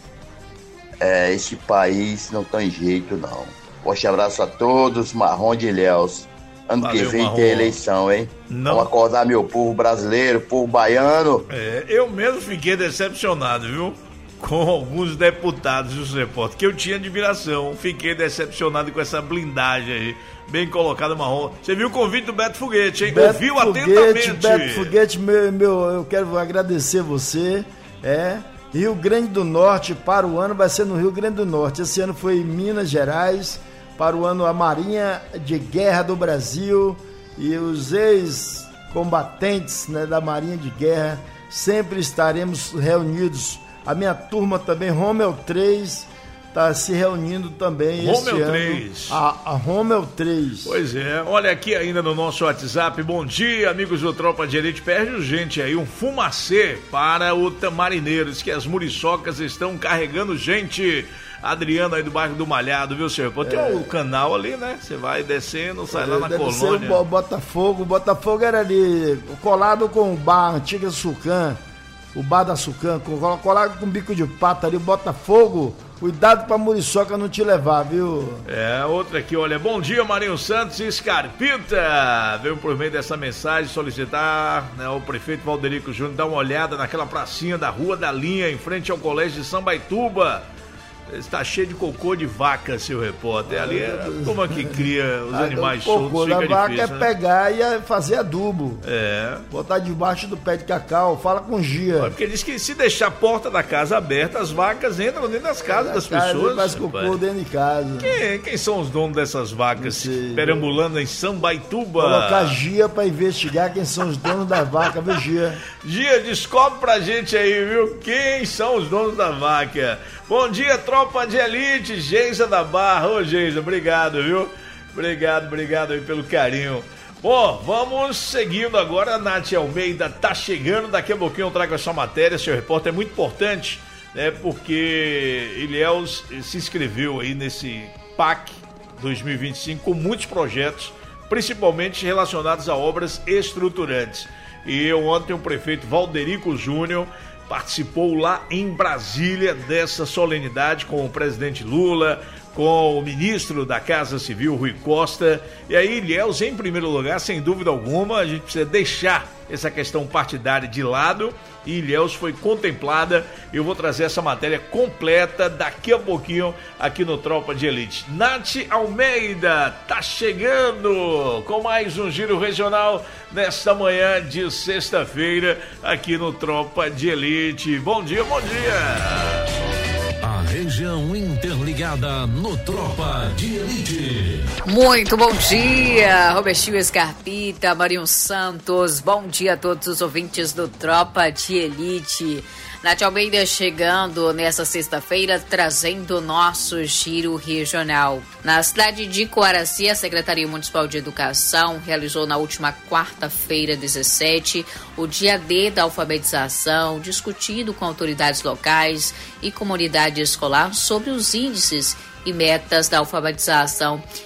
é, esse país não tem jeito, não. Forte abraço a todos, Marrom de Ilhéus. Ano Valeu, que vem Marrom. tem eleição, hein? Não. Vamos acordar meu povo brasileiro, povo baiano. É, eu mesmo fiquei decepcionado, viu? Com alguns deputados dos repórteres, que eu tinha admiração. Fiquei decepcionado com essa blindagem aí, bem colocada, Marrom. Você viu o convite do Beto Foguete, hein? Beto Ouviu Foguete, atentamente. Beto Foguete, meu, meu, eu quero agradecer você. É, Rio Grande do Norte, para o ano vai ser no Rio Grande do Norte. Esse ano foi em Minas Gerais, para o ano a Marinha de Guerra do Brasil e os ex-combatentes, né, da Marinha de Guerra. Sempre estaremos reunidos. A minha turma também, Rommel três, está se reunindo também esse Rommel ano. três. A, a Rommel três. Pois é, olha aqui ainda no nosso WhatsApp. Bom dia, amigos do Tropa de Elite. Perde urgente aí um fumacê para o Tamarineiro. Diz que as muriçocas estão carregando gente. Adriano aí do bairro do Malhado, viu, senhor? Pô, tem É. um canal ali, né? Você vai descendo, sai lá na Deve ser colônia. o Botafogo. O Botafogo era ali, colado com o bar Antiga Sucan, o bar da Sucan, colado com bico de pato ali, o Botafogo. Cuidado pra muriçoca não te levar, viu? É, outra aqui, olha, bom dia, Marinho Santos e Scarpita. Veio por meio dessa mensagem solicitar, né, o prefeito Valderico Júnior dar uma olhada naquela pracinha da Rua da Linha, em frente ao Colégio de Sambaituba. Está cheio de cocô de vaca, seu repórter. Ali é a turma que cria os animais o cocô soltos, da fica vaca difícil, é né? pegar e fazer adubo. É. Botar debaixo do pé de cacau, fala com Gia. Porque diz que se deixar a porta da casa aberta, as vacas entram dentro das casas das pessoas. Faz cocô rapaz. dentro de casa. Quem, quem são os donos dessas vacas perambulando em Sambaituba? Colocar Gia pra investigar quem são os donos da vaca, viu, Gia? Gia, descobre pra gente aí, viu? Quem são os donos da vaca? Bom dia, tropa de elite, Geisa da Barra. Ô, Geisa, obrigado, viu? Obrigado, obrigado aí pelo carinho. Bom, vamos seguindo agora. A Nath Almeida tá chegando. Daqui a pouquinho eu trago essa matéria, seu repórter. É muito importante, né? Porque Ilhéus se inscreveu aí nesse P A C dois mil e vinte e cinco com muitos projetos, principalmente relacionados a obras estruturantes. E eu, ontem o prefeito Valderico Júnior participou lá em Brasília dessa solenidade com o presidente Lula, com o ministro da Casa Civil, Rui Costa. E aí, Ilhéus, em primeiro lugar, sem dúvida alguma, a gente precisa deixar essa questão partidária de lado. E Ilhéus foi contemplada. Eu vou trazer essa matéria completa daqui a pouquinho aqui no Tropa de Elite. Nath Almeida tá chegando com mais um giro regional nesta manhã de sexta-feira aqui no Tropa de Elite. Bom dia, bom dia! A região interligada no Tropa de Elite. Muito bom dia, Robertinho Scarpita, Marinho Santos, bom dia a todos os ouvintes do Tropa de Elite. Nath Almeida chegando nessa sexta-feira, trazendo o nosso giro regional. Na cidade de Coaraci, a Secretaria Municipal de Educação realizou na última quarta-feira, dezessete, o dia D da alfabetização, discutindo com autoridades locais e comunidade escolar sobre os índices e metas da alfabetização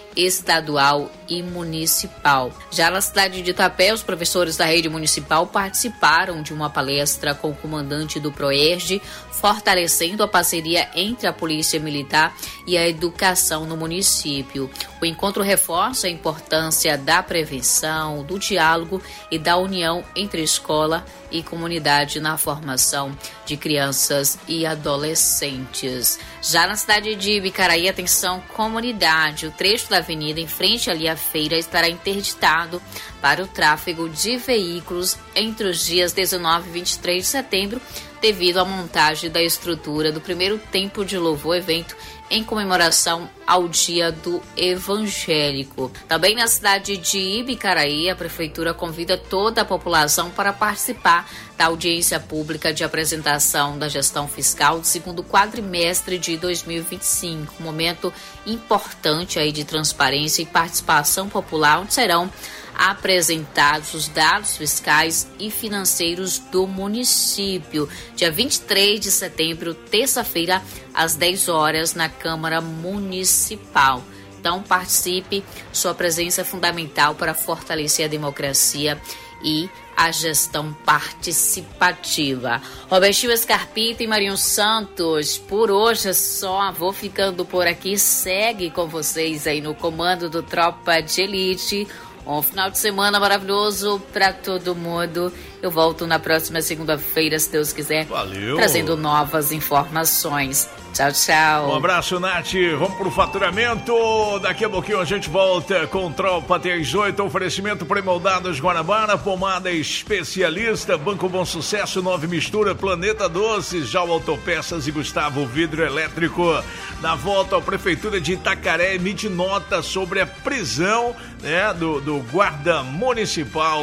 estadual e municipal. Já na cidade de Itapé, os professores da rede municipal participaram de uma palestra com o comandante do PROERJ, fortalecendo a parceria entre a Polícia Militar e a educação no município. O encontro reforça a importância da prevenção, do diálogo e da união entre escola e comunidade na formação de crianças e adolescentes. Já na cidade de Ibicaraí, atenção comunidade, o trecho da avenida em frente ali à feira estará interditado para o tráfego de veículos entre os dias dezenove e vinte e três de setembro, devido à montagem da estrutura do primeiro tempo de louvor, evento em comemoração ao Dia do Evangélico. Também na cidade de Ibicaraí, a Prefeitura convida toda a população para participar da audiência pública de apresentação da gestão fiscal do segundo quadrimestre de dois mil e vinte e cinco, um momento importante aí de transparência e participação popular, onde serão apresentados os dados fiscais e financeiros do município. Dia vinte e três de setembro, terça-feira, às dez horas, na Câmara Municipal. Então, participe, sua presença é fundamental para fortalecer a democracia e a gestão participativa. Robertinho Scarpita e Marinho Santos, por hoje é só, vou ficando por aqui, segue com vocês aí no comando do Tropa de Elite. Um final de semana maravilhoso para todo mundo. Eu volto na próxima segunda-feira, se Deus quiser. Valeu. Trazendo novas informações. Tchau, tchau. Um abraço, Nath. Vamos pro faturamento. Daqui a pouquinho a gente volta com Tropa T dezoito. Oferecimento pré-moldados Guanabara, pomada especialista, Banco Bom Sucesso, Nove Mistura, Planeta Doces, Jau Autopeças e Gustavo Vidro Elétrico. Na volta, a Prefeitura de Itacaré emite nota sobre a prisão, né, do, do guarda municipal.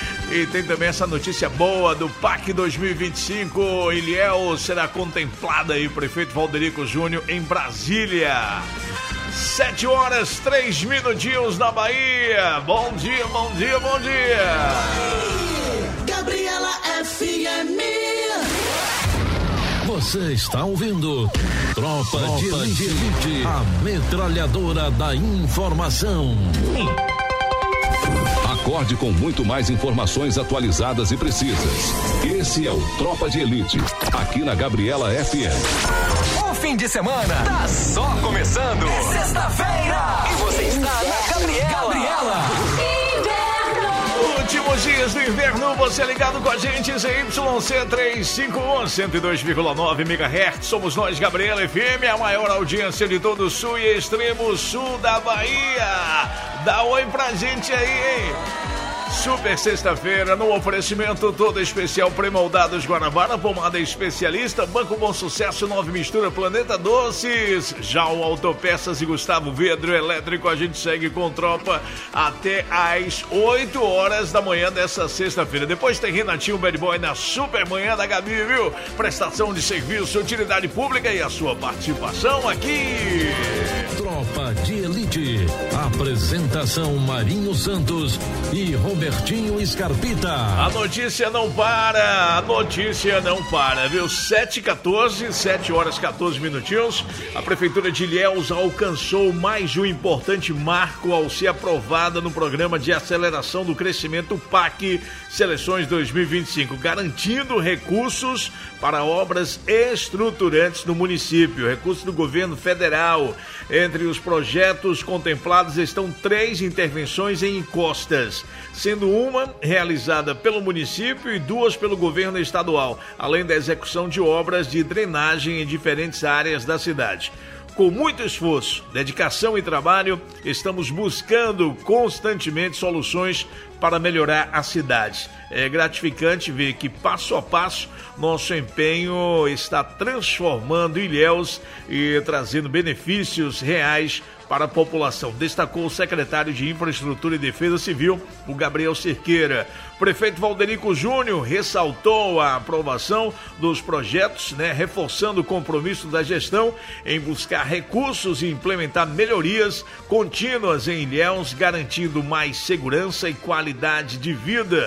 E tem também essa notícia boa do P A C dois mil e vinte e cinco. Ilhéus será contemplada aí, prefeito Valderico Júnior, em Brasília. Sete horas, três minutinhos na Bahia. Bom dia, bom dia, bom dia. Gabriela F M. Você está ouvindo Tropa, Tropa de Elite, Elite, a metralhadora da informação. Acorde com muito mais informações atualizadas e precisas. Esse é o Tropa de Elite, aqui na Gabriela F M. O fim de semana tá só começando. É sexta-feira e você está na Gabriela. Gabriela. Últimos dias do inverno, você ligado com a gente, Z Y C trezentos e cinquenta e um, cento e dois vírgula nove megahertz. Somos nós, Gabriela F M, a maior audiência de todo o sul e extremo sul da Bahia. Dá oi pra gente aí, hein? Super sexta-feira, no oferecimento todo especial pré-moldados Guanabara, pomada especialista, Banco Bom Sucesso, Nove Mistura, Planeta Doces, Jau Autopeças e Gustavo Vidro Elétrico. A gente segue com Tropa até às oito horas da manhã dessa sexta-feira. Depois tem Renatinho Bad Boy na super manhã da Gabi, viu? Prestação de serviço, utilidade pública e a sua participação aqui. Tropa de Elite, apresentação Marinho Santos e Robertinho Scarpita. A notícia não para, a notícia não para, viu? sete e quatorze, sete horas e quatorze minutinhos. A Prefeitura de Ilhéus alcançou mais um importante marco ao ser aprovada no Programa de Aceleração do Crescimento P A C Seleções dois mil e vinte e cinco, garantindo recursos para obras estruturantes no município, recursos do governo federal. Entre os projetos contemplados estão três intervenções em encostas, sendo uma realizada pelo município e duas pelo governo estadual, além da execução de obras de drenagem em diferentes áreas da cidade. Com muito esforço, dedicação e trabalho, estamos buscando constantemente soluções para melhorar a cidade. É gratificante ver que, passo a passo, nosso empenho está transformando Ilhéus e trazendo benefícios reais para a população, destacou o secretário de Infraestrutura e Defesa Civil, o Gabriel Cerqueira. O prefeito Valderico Júnior ressaltou a aprovação dos projetos, né, reforçando o compromisso da gestão em buscar recursos e implementar melhorias contínuas em Ilhéus, garantindo mais segurança e qualidade de vida.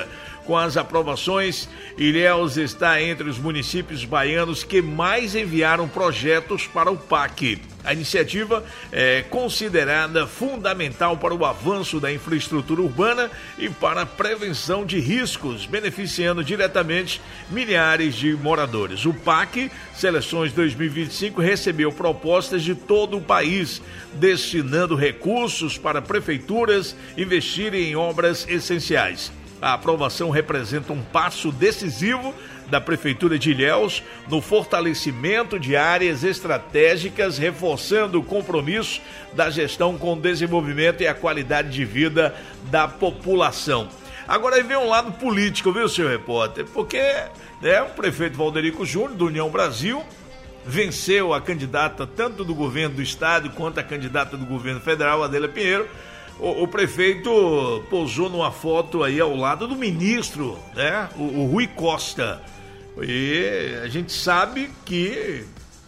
Com as aprovações, Ilhéus está entre os municípios baianos que mais enviaram projetos para o P A C. A iniciativa é considerada fundamental para o avanço da infraestrutura urbana e para a prevenção de riscos, beneficiando diretamente milhares de moradores. O P A C Seleções dois mil e vinte e cinco recebeu propostas de todo o país, destinando recursos para prefeituras investirem em obras essenciais. A aprovação representa um passo decisivo da Prefeitura de Ilhéus no fortalecimento de áreas estratégicas, reforçando o compromisso da gestão com o desenvolvimento e a qualidade de vida da população. Agora aí vem um lado político, viu, senhor repórter? Porque né, o prefeito Valderico Júnior, do União Brasil, venceu a candidata tanto do governo do estado quanto a candidata do governo federal, Adélia Pinheiro. O, o prefeito posou numa foto aí ao lado do ministro, né, o, o Rui Costa. E a gente sabe que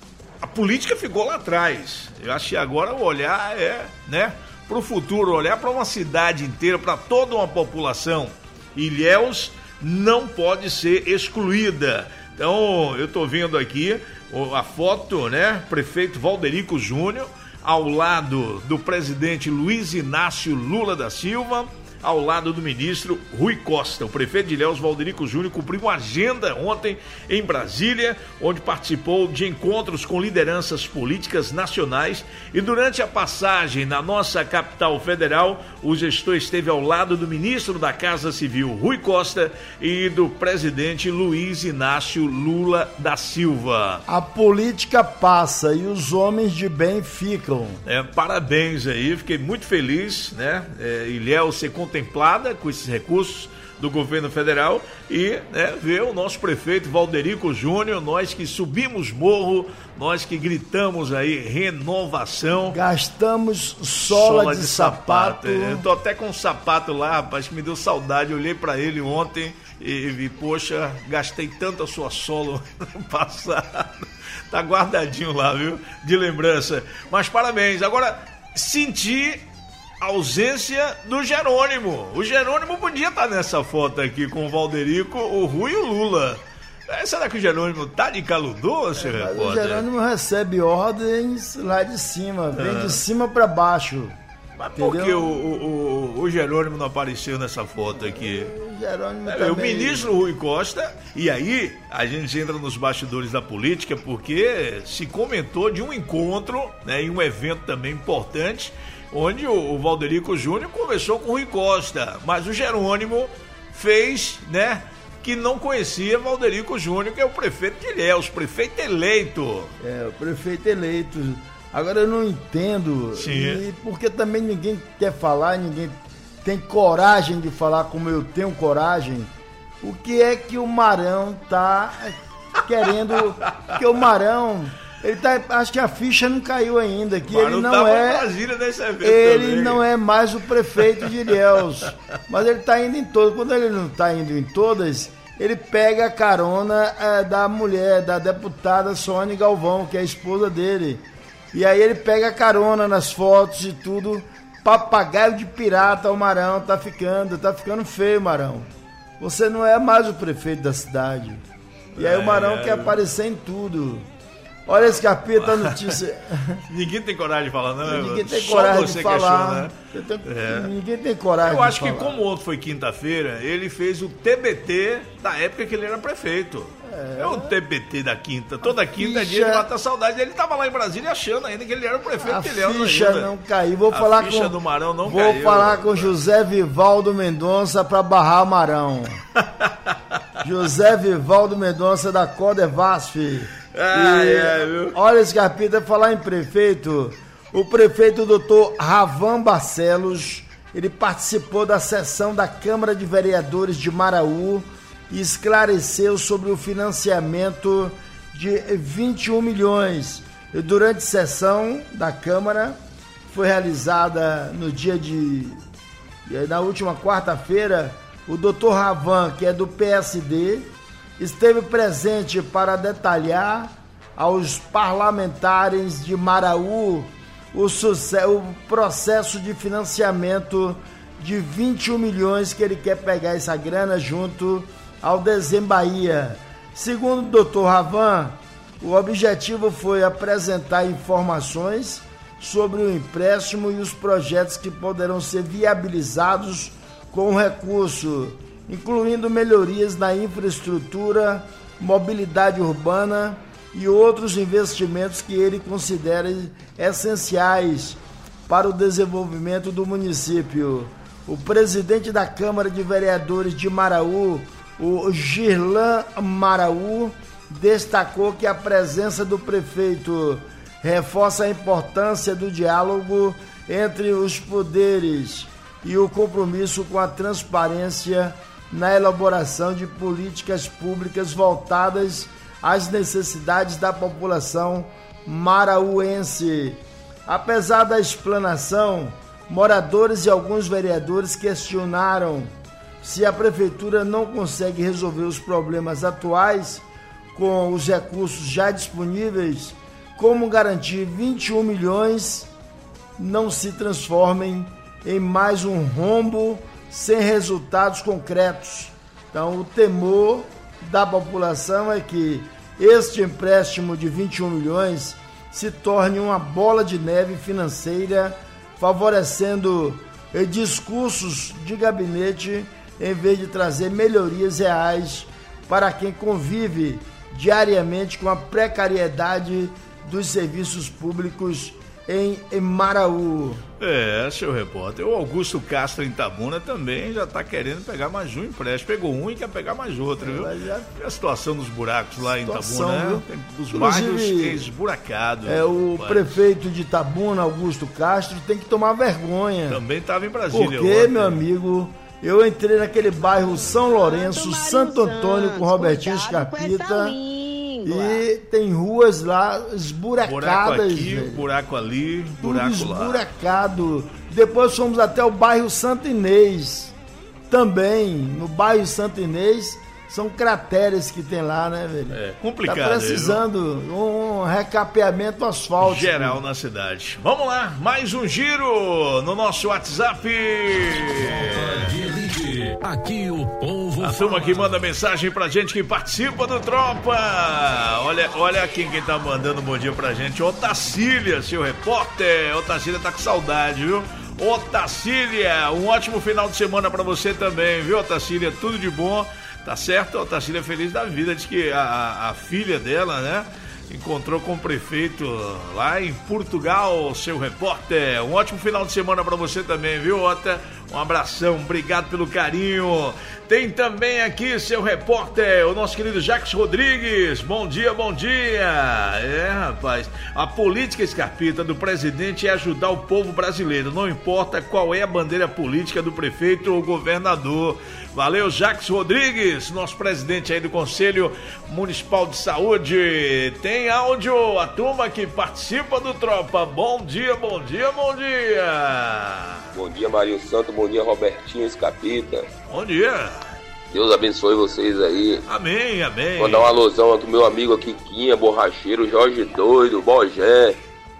a política ficou lá atrás. Eu acho que agora o olhar é, né, para o futuro, olhar para uma cidade inteira, para toda uma população. Ilhéus não pode ser excluída. Então, eu estou vendo aqui a foto, né, prefeito Valderico Júnior, ao lado do presidente Luiz Inácio Lula da Silva, ao lado do ministro Rui Costa. O prefeito de Ilhéus, Valderico Júnior, cumpriu uma agenda ontem em Brasília, onde participou de encontros com lideranças políticas nacionais, e durante a passagem na nossa capital federal, o gestor esteve ao lado do ministro da Casa Civil, Rui Costa, e do presidente Luiz Inácio Lula da Silva. A política passa e os homens de bem ficam. É, parabéns aí, fiquei muito feliz, né? É, Ilhéus ser contemplada com esses recursos do governo federal e né, ver o nosso prefeito Valderico Júnior, nós que subimos morro, nós que gritamos aí renovação. Gastamos sola, sola de, de sapato. sapato. Eu tô até com um sapato lá, rapaz, que me deu saudade. Eu olhei pra ele ontem e vi, poxa, gastei tanto a sua sola no passado. Tá guardadinho lá, viu? De lembrança. Mas parabéns. Agora, senti ausência do Jerônimo. O Jerônimo podia estar nessa foto aqui com o Valderico, o Rui e o Lula. É, será que o Jerônimo tá de caludor, senhor é, repórter? O Jerônimo recebe ordens lá de cima, vem ah. de cima para baixo. Mas por que o, o, o Jerônimo não apareceu nessa foto aqui? O Jerônimo é, também. O ministro Rui Costa, e aí a gente entra nos bastidores da política, porque se comentou de um encontro, né, e um evento também importante, onde o, o Valderico Júnior conversou com o Rui Costa, mas o Jerônimo fez, né, que não conhecia Valderico Júnior, que é o prefeito de Ilhéus, prefeito eleito. É, o prefeito eleito. Agora eu não entendo, e porque também ninguém quer falar, ninguém tem coragem de falar como eu tenho coragem, o que é que o Marão tá querendo, que o Marão... Ele tá, acho que a ficha não caiu ainda, que ele não é, Brasília nesse evento ele também. Não é mais o prefeito de Ilhéus, mas ele tá indo em todas. Quando ele não tá indo em todas, ele pega a carona é, da mulher, da deputada Sônia Galvão, que é a esposa dele. E aí ele pega a carona nas fotos e tudo. Papagaio de pirata, o Marão tá ficando, tá ficando feio, Marão. Você não é mais o prefeito da cidade. E aí é, o Marão é. quer aparecer em tudo. Olha esse capítulo, a notícia. Ninguém tem coragem de falar, não é? Ninguém tem Só coragem você de falar. Achou, né? Tenho... É. Ninguém tem coragem Eu acho de que falar. como ontem foi quinta-feira, ele fez o T B T da época que ele era prefeito. É, é o T B T da quinta. Toda a quinta ficha... dia ele mata a saudade. Ele tava lá em Brasília achando ainda que ele era o prefeito de Ilhéus. A ficha não caiu. Vou a falar ficha com... do Marão não Vou caiu. falar com José Vivaldo Mendonça pra barrar o Marão. José Vivaldo Mendonça da Codevasf. Ah, e, é, viu? Olha esse capítulo, falar em prefeito. O prefeito doutor Ravan Barcelos, ele participou da sessão da Câmara de Vereadores de Maraú e esclareceu sobre o financiamento de vinte e um milhões. E durante a sessão da Câmara, foi realizada no dia de... na última quarta-feira, o doutor Ravan, que é do P S D, esteve presente para detalhar aos parlamentares de Maraú o, sucesso, o processo de financiamento de vinte e um milhões que ele quer pegar essa grana junto ao Desembaía. Segundo o doutor Ravan, o objetivo foi apresentar informações sobre o empréstimo e os projetos que poderão ser viabilizados com o recurso, incluindo melhorias na infraestrutura, mobilidade urbana e outros investimentos que ele considera essenciais para o desenvolvimento do município. O presidente da Câmara de Vereadores de Maraú, o Girlan Maraú, destacou que a presença do prefeito reforça a importância do diálogo entre os poderes e o compromisso com a transparência na elaboração de políticas públicas voltadas às necessidades da população marauense. Apesar da explanação, moradores e alguns vereadores questionaram se a prefeitura não consegue resolver os problemas atuais com os recursos já disponíveis, como garantir vinte e um milhões não se transformem em mais um rombo sem resultados concretos. Então, o temor da população é que este empréstimo de vinte e um milhões se torne uma bola de neve financeira, favorecendo discursos de gabinete em vez de trazer melhorias reais para quem convive diariamente com a precariedade dos serviços públicos em, em Maraú. É, seu repórter, o Augusto Castro em Itabuna também já está querendo pegar mais um empréstimo. Pegou um e quer pegar mais outro, viu? Já... E a situação dos buracos lá em Itabuna, né? Tem os bairros esburacados. É, o pai. Prefeito de Itabuna, Augusto Castro, tem que tomar vergonha. Também estava em Brasília. Porque, ontem, meu amigo, eu entrei naquele bairro São Lourenço, Santo Antônio, com Robertinho Scarpita. E tem ruas lá esburacadas. Buraco aqui, velho. Buraco ali, buraco Tudo lá. esburacado. Depois fomos até o bairro Santo Inês. Também, no bairro Santo Inês, são crateras que tem lá, né, velho? É complicado. Tá precisando viu? um recapeamento asfalto. Geral na cidade. Vamos lá, mais um giro no nosso WhatsApp. Aqui o povo. A turma que manda mensagem pra gente, que participa do Tropa. Olha, olha quem, quem tá mandando um bom dia pra gente. Otacília, seu repórter. Otacília tá com saudade, viu? Otacília, um ótimo final de semana pra você também, viu, Otacília? Tudo de bom. Tá certo? A Otacília é feliz da vida. Diz que a, a filha dela, né, encontrou com o prefeito lá em Portugal, seu repórter. Um ótimo final de semana pra você também, viu, Ota? Um abração, obrigado pelo carinho. Tem também aqui, seu repórter, o nosso querido Jacques Rodrigues. Bom dia, bom dia. É, rapaz, a política Scarpita do presidente é ajudar o povo brasileiro, não importa qual é a bandeira política do prefeito ou governador. Valeu, Jacques Rodrigues, nosso presidente aí do Conselho Municipal de Saúde. Tem áudio, a turma que participa do Tropa. Bom dia, bom dia, bom dia. Bom dia, Marinho Santo, bom dia, Robertinho Scarpita. Bom dia. Deus abençoe vocês aí. Amém, amém. Vou dar uma alusão aqui pro meu amigo aqui, Quinha, Borracheiro, Jorge Doido, Bogé.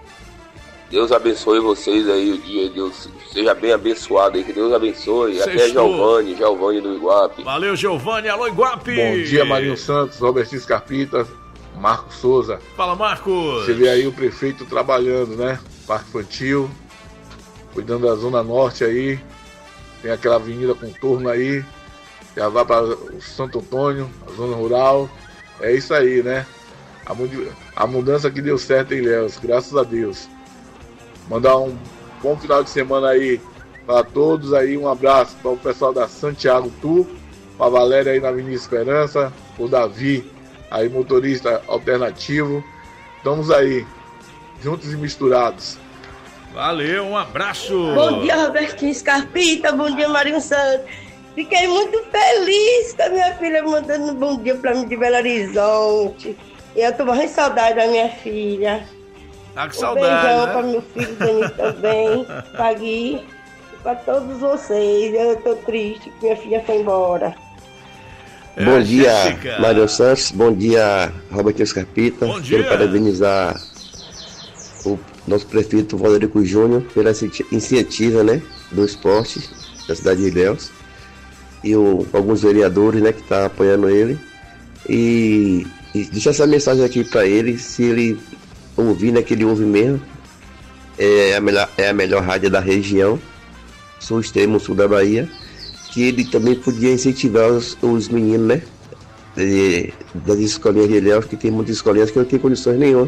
Deus abençoe vocês aí o dia, Deus seja bem abençoado aí, que Deus abençoe. Sextou. Até Giovanni, Giovanni do Iguape. Valeu, Giovanni, alô Iguape. Bom dia, Marinho Santos, Robertinho Scarpita, Marcos Souza. Fala, Marcos. Você vê aí o prefeito trabalhando, né? Parque Infantil, cuidando da Zona Norte aí, tem aquela avenida contorno aí, já vai para o Santo Antônio, a Zona Rural, é isso aí, né? A, mud- a mudança que deu certo em Ilhéus, graças a Deus. Mandar um bom final de semana aí para todos aí, um abraço para o pessoal da Santiago Tour, para a Valéria aí na Avenida Esperança, o Davi aí, motorista alternativo. Estamos aí, juntos e misturados. Valeu, um abraço. Bom dia, Robertinho Scarpita, bom dia, Marinho Santos. Fiquei muito feliz com a minha filha mandando um bom dia pra mim de Belo Horizonte. E eu tô morrendo de saudade da minha filha. Tá com um saudade, beijão né? pra meu filho Denis também, pra Gui, e pra todos vocês. Eu tô triste que minha filha foi embora. É, bom dia, Jéssica. Mário Santos. Bom dia, Robertinho Scarpita. Bom dia. Quero parabenizar o nosso prefeito Valderico Júnior pela iniciativa, né, do esporte. da cidade de Ilhéus, e o, alguns vereadores, né, que estão tá apoiando ele. E, e deixa essa mensagem aqui para ele, se ele ouvir, né, que ele ouve mesmo. É a melhor, é a melhor rádio da região, sul extremo sul da Bahia, que ele também podia incentivar os, os meninos, né, de, das escolinhas de Ilhéus, que tem muitas escolinhas que não tem condições nenhuma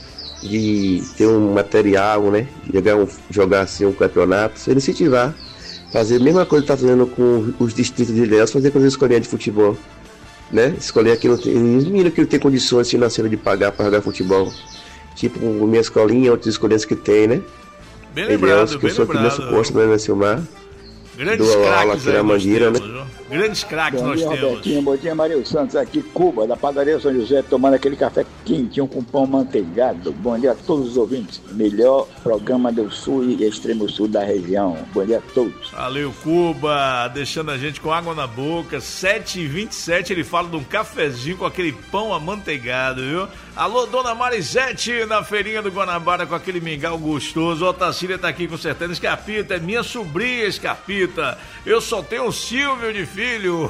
de ter um material, né, de jogar, um, jogar assim um campeonato, se ele incentivar, fazer a mesma coisa que está fazendo com os distritos de Ilhéus, fazer com as escolinhas de futebol, né, escolinha que não tem, os meninos que não tem condições financeiras de pagar para jogar futebol. Tipo, minha escolinha, outras escolinhas que tem, né? Bem lembrado, que bem eu sou lembrado. aqui nesse posto, né, Silmar. Grandes Dou craques aula aqui na Mangueira, né? Grandes craques bom nós dia, temos. Robertinho, bom dia, Maria Santos, aqui Cuba, da padaria São José, tomando aquele café quentinho com pão manteigado. Bom dia a todos os ouvintes. Melhor programa do Sul e Extremo Sul da região. Bom dia a todos. Valeu, Cuba, deixando a gente com água na boca. sete e vinte e sete, ele fala de um cafezinho com aquele pão amanteigado, viu? Alô, dona Marisete, na feirinha do Guanabara com aquele mingau gostoso. Ó, Tacília tá aqui consertando. Escarpita, é minha sobrinha, Escarpita. Eu só tenho o Silvio de filho.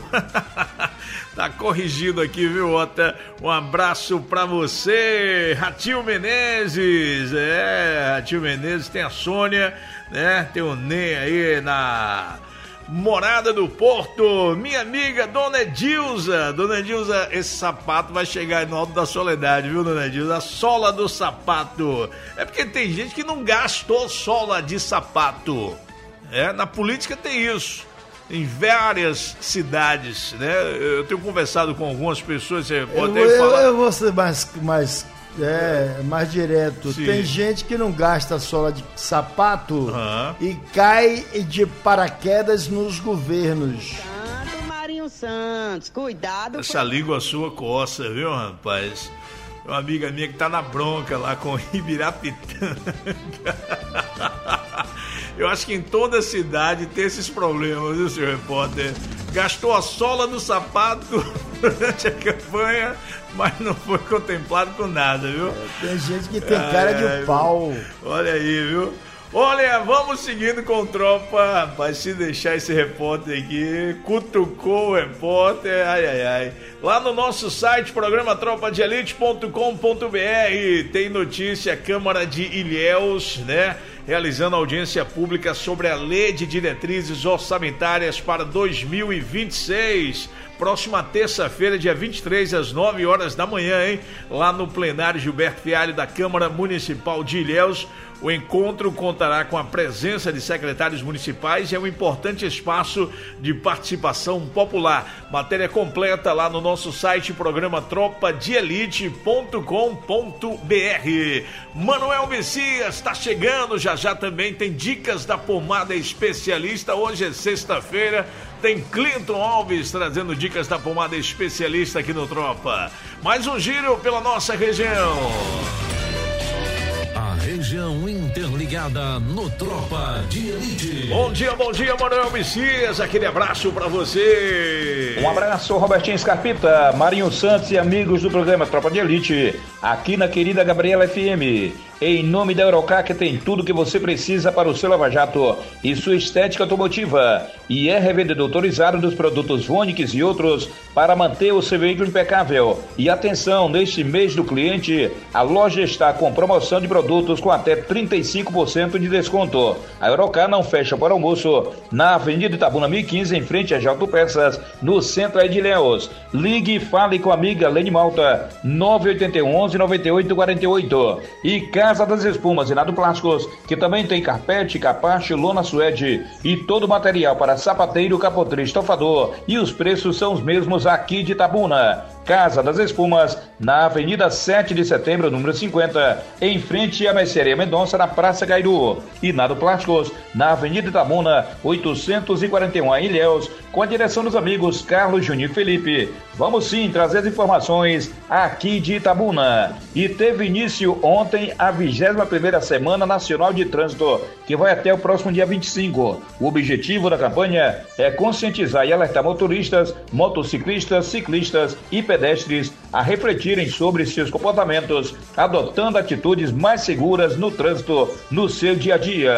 Tá corrigido aqui, viu, Ota? Um abraço pra você, Ratinho Menezes. É, Ratinho Menezes, tem a Sônia, né? Tem o Ney aí na Morada do Porto, minha amiga Dona Edilza. Dona Edilza, esse sapato vai chegar no Alto da Soledade, viu, Dona Edilza? A sola do sapato. É porque tem gente que não gastou sola de sapato. É, na política tem isso. Em várias cidades, né? Eu tenho conversado com algumas pessoas, você pode eu, até eu, falar. Eu vou ser mais, mais, é, mais direto. Sim. Tem gente que não gasta sola de sapato Uhum. e cai de paraquedas nos governos. Marinho Santos, cuidado. Essa língua sua coça, viu, rapaz? Uma amiga minha que tá na bronca lá com Ibirapitanga. Eu acho que em toda cidade tem esses problemas, viu, senhor repórter? Gastou a sola do sapato durante a campanha, mas não foi contemplado com nada, viu? Tem gente que tem cara de pau. Olha aí, viu? Olha, vamos seguindo com tropa. Rapaz, se deixar esse repórter aqui, cutucou o repórter, ai, ai, ai. Lá no nosso site, programa tropa de elite ponto com ponto b r, tem notícia, Câmara de Ilhéus, né? Realizando audiência pública sobre a Lei de Diretrizes Orçamentárias para dois mil e vinte e seis. Próxima terça-feira, dia vinte e três, às nove horas da manhã, hein? Lá no plenário Gilberto Fialho da Câmara Municipal de Ilhéus. O encontro contará com a presença de secretários municipais e é um importante espaço de participação popular. Matéria completa lá no nosso site, programa tropa de elite ponto com ponto b r. Manuel Messias está chegando, já já também tem dicas da pomada especialista. Hoje é sexta-feira, tem Clinton Alves trazendo dicas da pomada especialista aqui no Tropa. Mais um giro pela nossa região. A região interligada no Tropa de Elite. Bom dia, bom dia, Manuel Messias. Aquele abraço pra você. Um abraço, Robertinho Scarpita, Marinho Santos e amigos do programa Tropa de Elite, aqui na querida Gabriela F M. Em nome da Eurocar, que tem tudo que você precisa para o seu lava-jato e sua estética automotiva. E é revendedor autorizado dos produtos Vonix e outros para manter o seu veículo impecável. E atenção, neste mês do cliente, a loja está com promoção de produtos com até trinta e cinco por cento de desconto. A Eurocar não fecha para almoço na Avenida Itabuna mil e quinze, em frente a Autopeças, no centro de Ilhéus. Ligue e fale com a amiga Lene Malta, nove oito um, onze, nove oito quatro oito. E Casa das Espumas e Nado Plásticos, que também tem carpete, capacho, lona suede e todo o material para sapateiro, capotrista, estofador, e os preços são os mesmos aqui de Itabuna. Casa das Espumas, na Avenida sete de setembro, número cinquenta, em frente à Mercearia Mendonça, na Praça Gairu. E Nado Plásticos, na Avenida Itabuna, oitocentos e quarenta e um, em Ilhéus, com a direção dos amigos Carlos, Juninho e Felipe. Vamos sim trazer as informações aqui de Itabuna. E teve início ontem a vigésima primeira Semana Nacional de Trânsito, que vai até o próximo dia vinte e cinco. O objetivo da campanha é conscientizar e alertar motoristas, motociclistas, ciclistas e pedestres a refletirem sobre seus comportamentos, adotando atitudes mais seguras no trânsito no seu dia a dia.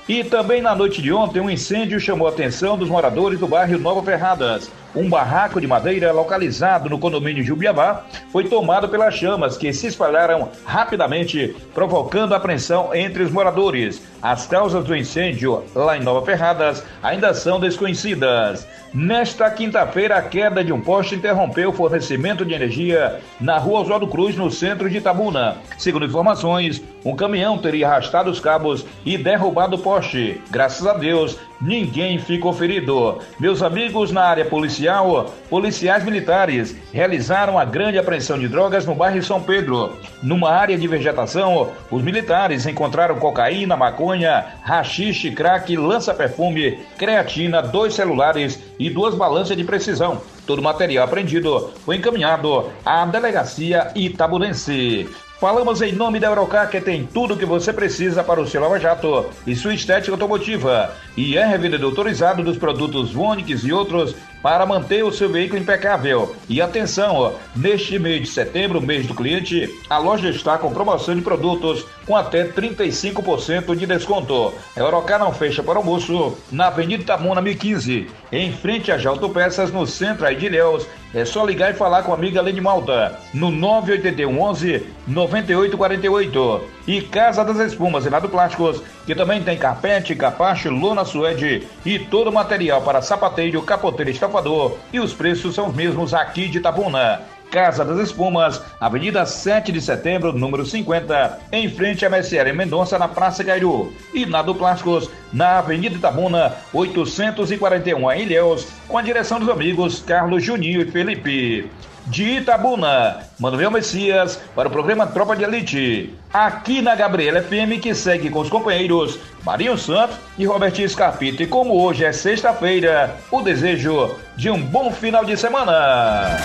E também na noite de ontem, um incêndio chamou a atenção dos moradores do bairro Nova Ferradas. Um barraco de madeira localizado no condomínio Jubiabá foi tomado pelas chamas que se espalharam rapidamente, provocando apreensão entre os moradores. As causas do incêndio lá em Nova Ferradas ainda são desconhecidas. Nesta quinta-feira, a queda de um poste interrompeu o fornecimento de energia na rua Oswaldo Cruz, no centro de Itabuna. Segundo informações, um caminhão teria arrastado os cabos e derrubado o poste. Graças a Deus, ninguém ficou ferido. Meus amigos, na área policial, policiais militares realizaram a grande apreensão de drogas no bairro São Pedro. Numa área de vegetação, os militares encontraram cocaína, maconha, haxixe, crack, lança-perfume, creatina, dois celulares e duas balanças de precisão. Todo o material apreendido foi encaminhado à delegacia itabunense. Falamos em nome da Eurocar, que tem tudo o que você precisa para o seu lava-jato e sua estética automotiva. E é revendedor autorizado dos produtos Vonix e outros para manter o seu veículo impecável. E atenção, neste mês de setembro, mês do cliente, a loja está com promoção de produtos com até trinta e cinco por cento de desconto. A Eurocar não fecha para almoço na Avenida Itabuna mil e quinze, em frente a Autopeças, no centro aí de Ilhéus. É só ligar e falar com a amiga Lene Malta no nove oito um, onze, nove oito quatro oito. E Casa das Espumas e Lado Plásticos, que também tem carpete, capacho, lona suede e todo o material para sapateiro, capoteiro e estafador. E os preços são os mesmos aqui de Itabuna. Casa das Espumas, Avenida sete de setembro, número cinquenta, em frente a Mercearia Mendonça, na Praça Cairu. E Nado Plásticos, na Avenida Itabuna, oitocentos e quarenta e um, em Ilhéus, com a direção dos amigos Carlos, Juninho e Felipe. De Itabuna, Manuel Messias, para o programa Tropa de Elite, aqui na Gabriela F M, que segue com os companheiros Marinho Santos e Robertinho Scarpito. E como hoje é sexta-feira, o desejo de um bom final de semana.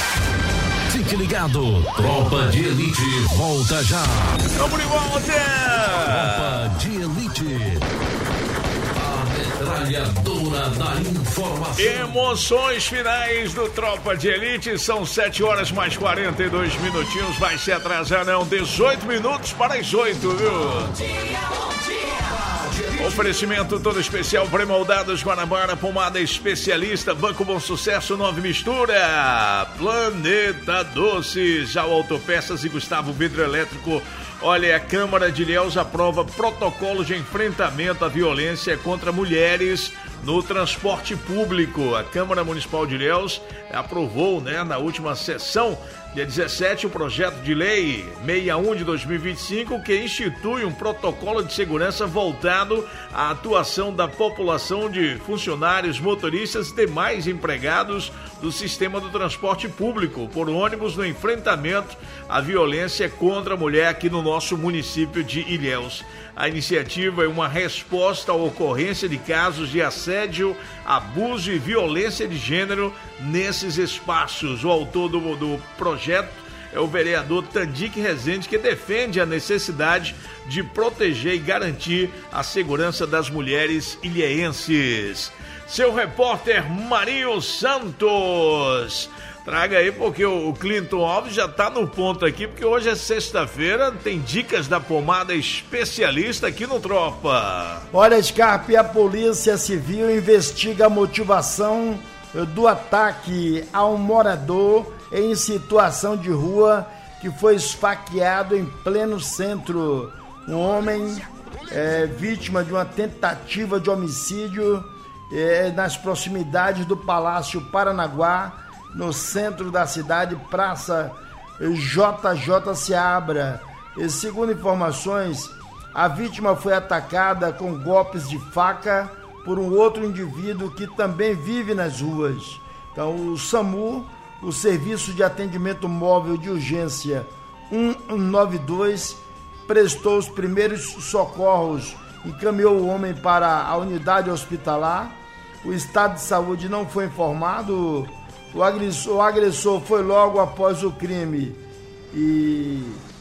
Fique ligado, Tropa de Elite volta já. Vamos de volta! Tropa de Elite, a metralhadora da informação. Emoções finais do Tropa de Elite, são sete horas mais quarenta e dois minutinhos, vai se atrasar não, dezoito minutos para as oito, viu? Bom dia, bom dia. Oferecimento todo especial, pré-moldados Guanabara, pomada especialista, Banco Bom Sucesso, Nove Mistura, Planeta Doces, ao Autopeças e Gustavo Vidro Elétrico. Olha, a Câmara de Ilhéus aprova protocolo de enfrentamento à violência contra mulheres no transporte público. A Câmara Municipal de Ilhéus aprovou, né, na última sessão, dia dezessete, o projeto de lei sessenta e um de dois mil e vinte e cinco, que institui um protocolo de segurança voltado à atuação da população de funcionários, motoristas e demais empregados do sistema do transporte público por ônibus no enfrentamento à violência contra a mulher aqui no nosso município de Ilhéus. A iniciativa é uma resposta à ocorrência de casos de assédio, abuso e violência de gênero nesses espaços. O autor do, do projeto é o vereador Tandique Rezende, que defende a necessidade de proteger e garantir a segurança das mulheres ilhéenses. Seu repórter Marinho Santos, traga aí, porque o Clinton Alves já tá no ponto aqui, porque hoje é sexta-feira, tem dicas da pomada especialista aqui no Tropa. Olha, Scarpe, a Polícia Civil investiga a motivação do ataque a um morador em situação de rua que foi esfaqueado em pleno centro. Um homem é, vítima de uma tentativa de homicídio é, nas proximidades do Palácio Paranaguá, no centro da cidade, Praça J J Seabra. E, segundo informações, a vítima foi atacada com golpes de faca por um outro indivíduo que também vive nas ruas. Então, o SAMU, o Serviço de Atendimento Móvel de Urgência um nove dois, prestou os primeiros socorros, encaminhou o homem para a unidade hospitalar. O estado de saúde não foi informado. O agressor, o agressor foi logo após o crime e,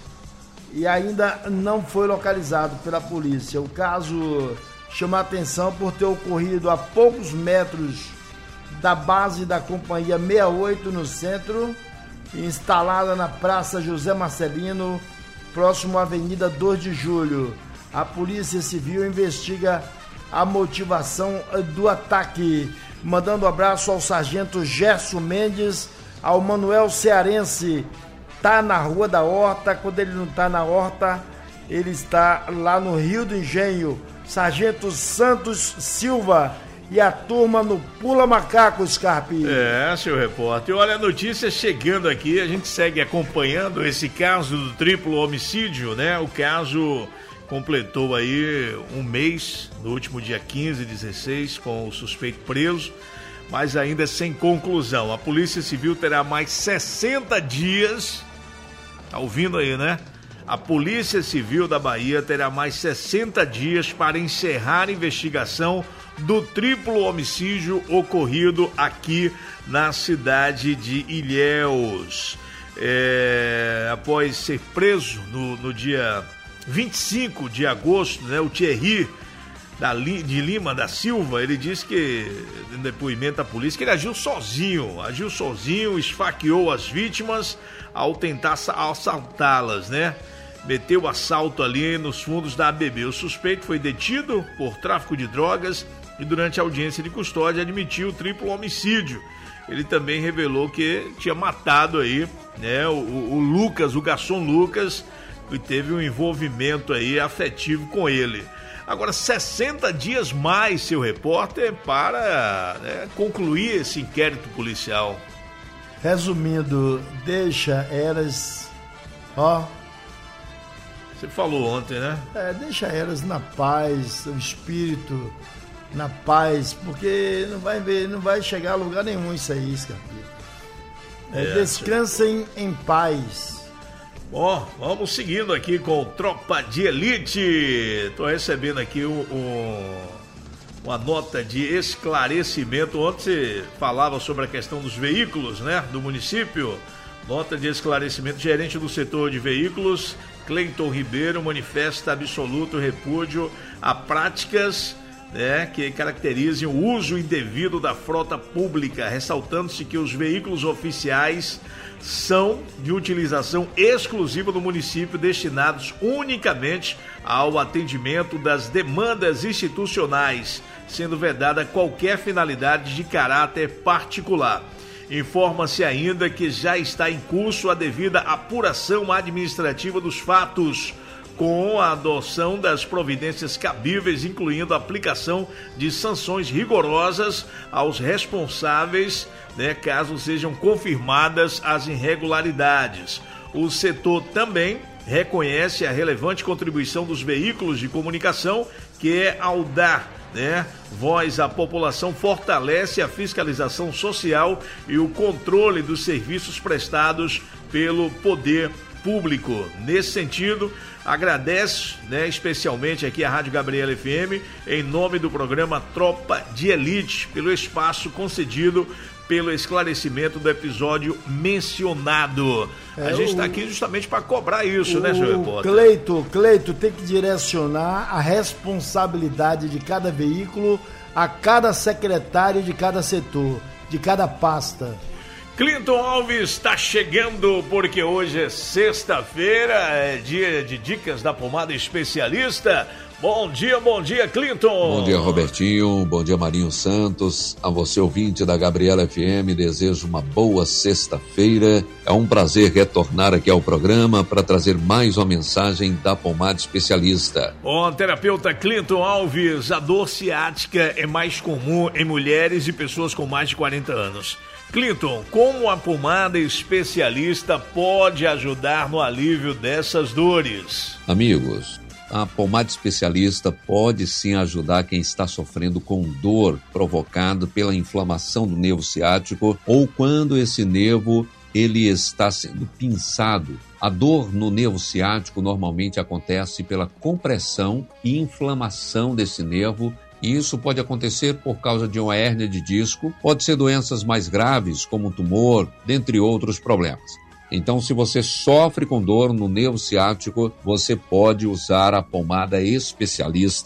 e ainda não foi localizado pela polícia. O caso chama a atenção por ter ocorrido a poucos metros da base da Companhia sessenta e oito no centro, instalada na Praça José Marcelino, próximo à Avenida dois de Julho. A Polícia Civil investiga a motivação do ataque. Mandando um abraço ao sargento Gerson Mendes, ao Manuel Cearense. Tá na Rua da Horta. Quando ele não tá na Horta, ele está lá no Rio do Engenho. Sargento Santos Silva e a turma no Pula Macaco, Scarpi. É, seu repórter. Olha a notícia chegando aqui, a gente segue acompanhando esse caso do triplo homicídio, né? O caso completou aí um mês, no último dia quinze, dezesseis, com o suspeito preso, mas ainda sem conclusão. A Polícia Civil terá mais sessenta dias, tá ouvindo aí, né? A Polícia Civil da Bahia terá mais sessenta dias para encerrar a investigação do triplo homicídio ocorrido aqui na cidade de Ilhéus. É, após ser preso no, no dia vinte e cinco de agosto, né, o Thierry da, de Lima da Silva, ele disse que, em depoimento à polícia, que ele agiu sozinho, agiu sozinho, esfaqueou as vítimas ao tentar assaltá-las, né? Meteu o assalto ali nos fundos da A B B. O suspeito foi detido por tráfico de drogas e durante a audiência de custódia admitiu o triplo homicídio. Ele também revelou que tinha matado aí, né, o, o Lucas, o garçom Lucas, e teve um envolvimento aí afetivo com ele. Agora, sessenta dias mais, seu repórter, para, né, concluir esse inquérito policial. Resumindo, deixa elas, ó... Você falou ontem, né? É, deixa elas na paz, o espírito na paz, porque não vai ver, não vai chegar a lugar nenhum isso aí, Scarpinha. É, é, descansem em paz. Bom, vamos seguindo aqui com Tropa de Elite. Tô recebendo aqui um, um, uma nota de esclarecimento. Ontem você falava sobre a questão dos veículos, né, do município. Nota de esclarecimento, gerente do setor de veículos, Cleiton Ribeiro, manifesta absoluto repúdio a práticas, né, que caracterizem o uso indevido da frota pública, ressaltando-se que os veículos oficiais são de utilização exclusiva do município, destinados unicamente ao atendimento das demandas institucionais, sendo vedada qualquer finalidade de caráter particular. Informa-se ainda que já está em curso a devida apuração administrativa dos fatos, com a adoção das providências cabíveis, incluindo a aplicação de sanções rigorosas aos responsáveis, né, caso sejam confirmadas as irregularidades. O setor também reconhece a relevante contribuição dos veículos de comunicação, que é ao dar, né, voz à população, fortalece a fiscalização social e o controle dos serviços prestados pelo poder público. Nesse sentido, agradece, né, especialmente aqui a Rádio Gabriela F M, em nome do programa Tropa de Elite, pelo espaço concedido pelo esclarecimento do episódio mencionado. É, a gente está aqui justamente para cobrar isso, o, né, senhor repórter? Cleito, Cleito tem que direcionar a responsabilidade de cada veículo a cada secretário de cada setor, de cada pasta. Clinton Alves está chegando porque hoje é sexta-feira, é dia de dicas da pomada especialista. Bom dia, bom dia, Clinton. Bom dia, Robertinho. Bom dia, Marinho Santos. A você, ouvinte da Gabriela F M, desejo uma boa sexta-feira. É um prazer retornar aqui ao programa para trazer mais uma mensagem da pomada especialista. Ó, terapeuta Clinton Alves, a dor ciática é mais comum em mulheres e pessoas com mais de quarenta anos. Clinton, como a pomada especialista pode ajudar no alívio dessas dores? Amigos, a pomada especialista pode sim ajudar quem está sofrendo com dor provocada pela inflamação do nervo ciático ou quando esse nervo ele está sendo pinçado. A dor no nervo ciático normalmente acontece pela compressão e inflamação desse nervo. E isso pode acontecer por causa de uma hérnia de disco, pode ser doenças mais graves, como um tumor, dentre outros problemas. Então, se você sofre com dor no nervo ciático, você pode usar a pomada especialista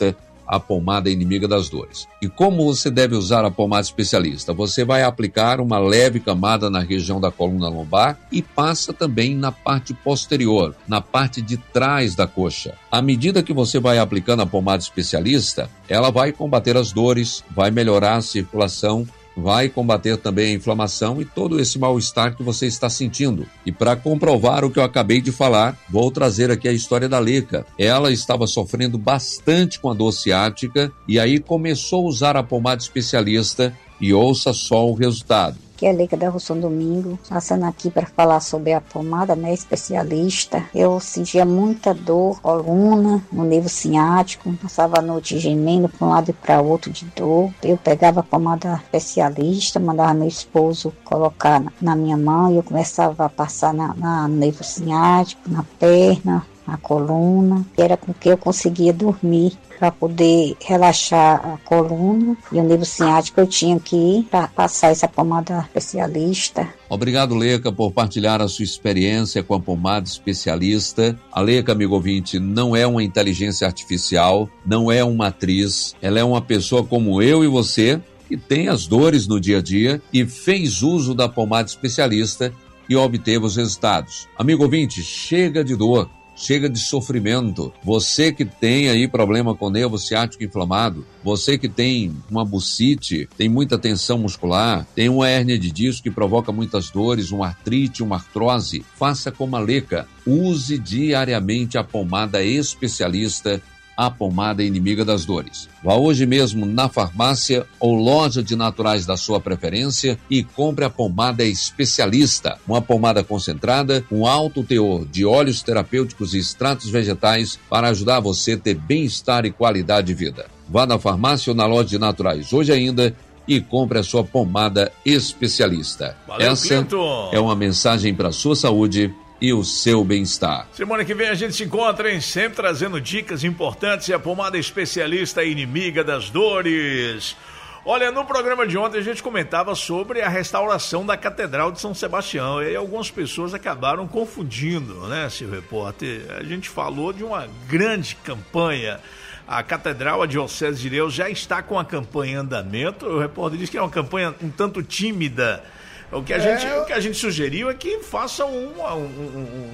a pomada inimiga das dores. E como você deve usar a pomada especialista? Você vai aplicar uma leve camada na região da coluna lombar e passa também na parte posterior, na parte de trás da coxa. À medida que você vai aplicando a pomada especialista, ela vai combater as dores, vai melhorar a circulação, vai combater também a inflamação e todo esse mal-estar que você está sentindo. E para comprovar o que eu acabei de falar, vou trazer aqui a história da Leca. Ela estava sofrendo bastante com a dor ciática e aí começou a usar a pomada especialista e ouça só o resultado. Que é a Leca da Rua São Domingo, passando aqui para falar sobre a pomada, né, especialista. Eu sentia muita dor, coluna, no nervo ciático, passava a noite gemendo para um lado e para o outro de dor. Eu pegava a pomada especialista, mandava meu esposo colocar na, na minha mão e eu começava a passar na, na nervo ciático, na perna, na coluna, que era com que eu conseguia dormir. Para poder relaxar a coluna e o nervo ciático, eu tinha que ir para passar essa pomada especialista. Obrigado, Leca, por partilhar a sua experiência com a pomada especialista. A Leca, amigo ouvinte, não é uma inteligência artificial, não é uma atriz, ela é uma pessoa como eu e você, que tem as dores no dia a dia e fez uso da pomada especialista e obteve os resultados. Amigo ouvinte, chega de dor. Chega de sofrimento. Você que tem aí problema com nervo ciático inflamado, você que tem uma bucite, tem muita tensão muscular, tem uma hérnia de disco que provoca muitas dores, uma artrite, uma artrose, faça como a Leca. Use diariamente a pomada especialista, a pomada inimiga das dores. Vá hoje mesmo na farmácia ou loja de naturais da sua preferência e compre a pomada especialista, uma pomada concentrada com alto teor de óleos terapêuticos e extratos vegetais para ajudar você a ter bem-estar e qualidade de vida. Vá na farmácia ou na loja de naturais hoje ainda e compre a sua pomada especialista. Valeu, Essa Clinton. é uma mensagem para a sua saúde e o seu bem-estar. Semana que vem a gente se encontra, hein? Sempre trazendo dicas importantes e a pomada especialista inimiga das dores. Olha, no programa de ontem a gente comentava sobre a restauração da Catedral de São Sebastião e aí algumas pessoas acabaram confundindo, né, seu repórter? A gente falou de uma grande campanha. A Catedral, a Diocese de Ilhéus, já está com a campanha em andamento. O repórter disse que é uma campanha um tanto tímida. O que a, é... gente, o que a gente sugeriu é que faça um, um, um, um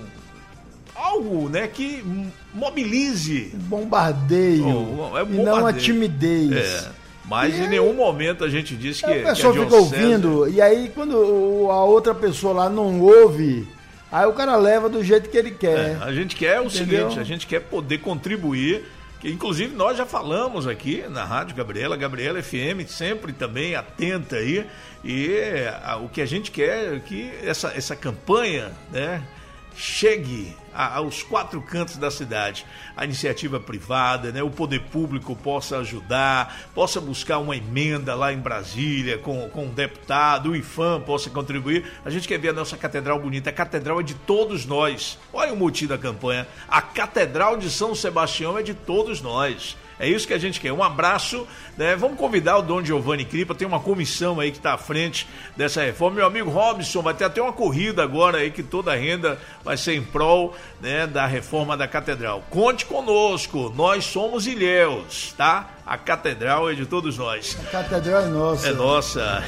algo, né, que mobilize. Bombardeio. Oh, é e não uma timidez. É. Mas e em nenhum momento a gente disse que a pessoa que a fica ouvindo, e aí quando a outra pessoa lá não ouve, aí o cara leva do jeito que ele quer. É, a gente quer o Entendeu? seguinte, a gente quer poder contribuir. Que, inclusive nós já falamos aqui na Rádio Gabriela, Gabriela F M, sempre também atenta aí, e a, o que a gente quer é que essa, essa campanha, né, chegue a, aos quatro cantos da cidade, a iniciativa privada, né, o poder público possa ajudar, possa buscar uma emenda lá em Brasília com, com um deputado, o IFAM possa contribuir. A gente quer ver a nossa catedral bonita. A catedral é de todos nós. Olha o motivo da campanha. A Catedral de São Sebastião é de todos nós. É isso que a gente quer. Um abraço, né? Vamos convidar o Dom Giovanni Cripa, tem uma comissão aí que está à frente dessa reforma. Meu amigo Robson, vai ter até uma corrida agora aí que toda a renda vai ser em prol, né, da reforma da catedral. Conte conosco, nós somos Ilhéus, tá? A catedral é de todos nós. A catedral é nossa. É nossa.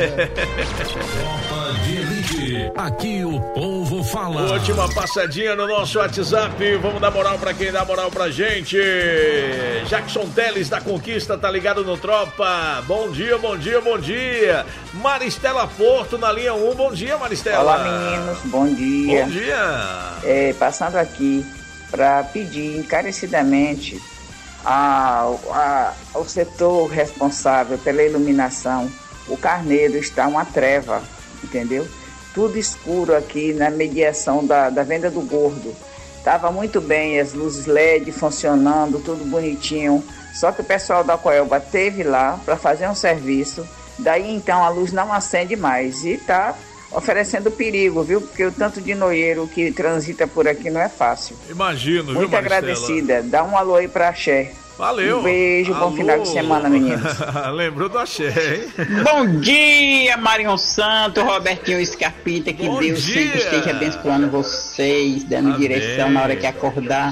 Tropa de Elite. Aqui o povo fala. Última passadinha no nosso WhatsApp. Vamos dar moral pra quem dá moral pra gente. Jackson Teles da Conquista tá ligado no Tropa. Bom dia, bom dia, bom dia. Maristela Porto na linha um. Bom dia, Maristela. Olá, meninos. Bom dia. Bom dia. É, passando aqui para pedir encarecidamente ao, a, ao setor responsável pela iluminação. O Carneiro está uma treva, entendeu? Tudo escuro aqui na mediação da, da venda do Gordo. Estava muito bem, as luzes L E D funcionando, tudo bonitinho. Só que o pessoal da Coelba teve lá para fazer um serviço. Daí então a luz não acende mais e está oferecendo perigo, viu? Porque o tanto de noieiro que transita por aqui não é fácil. Imagino, viu, Muito Maristela? agradecida. Dá um alô aí pra Axé. Valeu. Um beijo, Alô. bom final de semana, meninos. Lembrou do Axé, hein? Bom dia, Marion Santo, Robertinho Scarpita, que Bom Deus dia. sempre esteja abençoando vocês, dando Amém. direção na hora que acordar.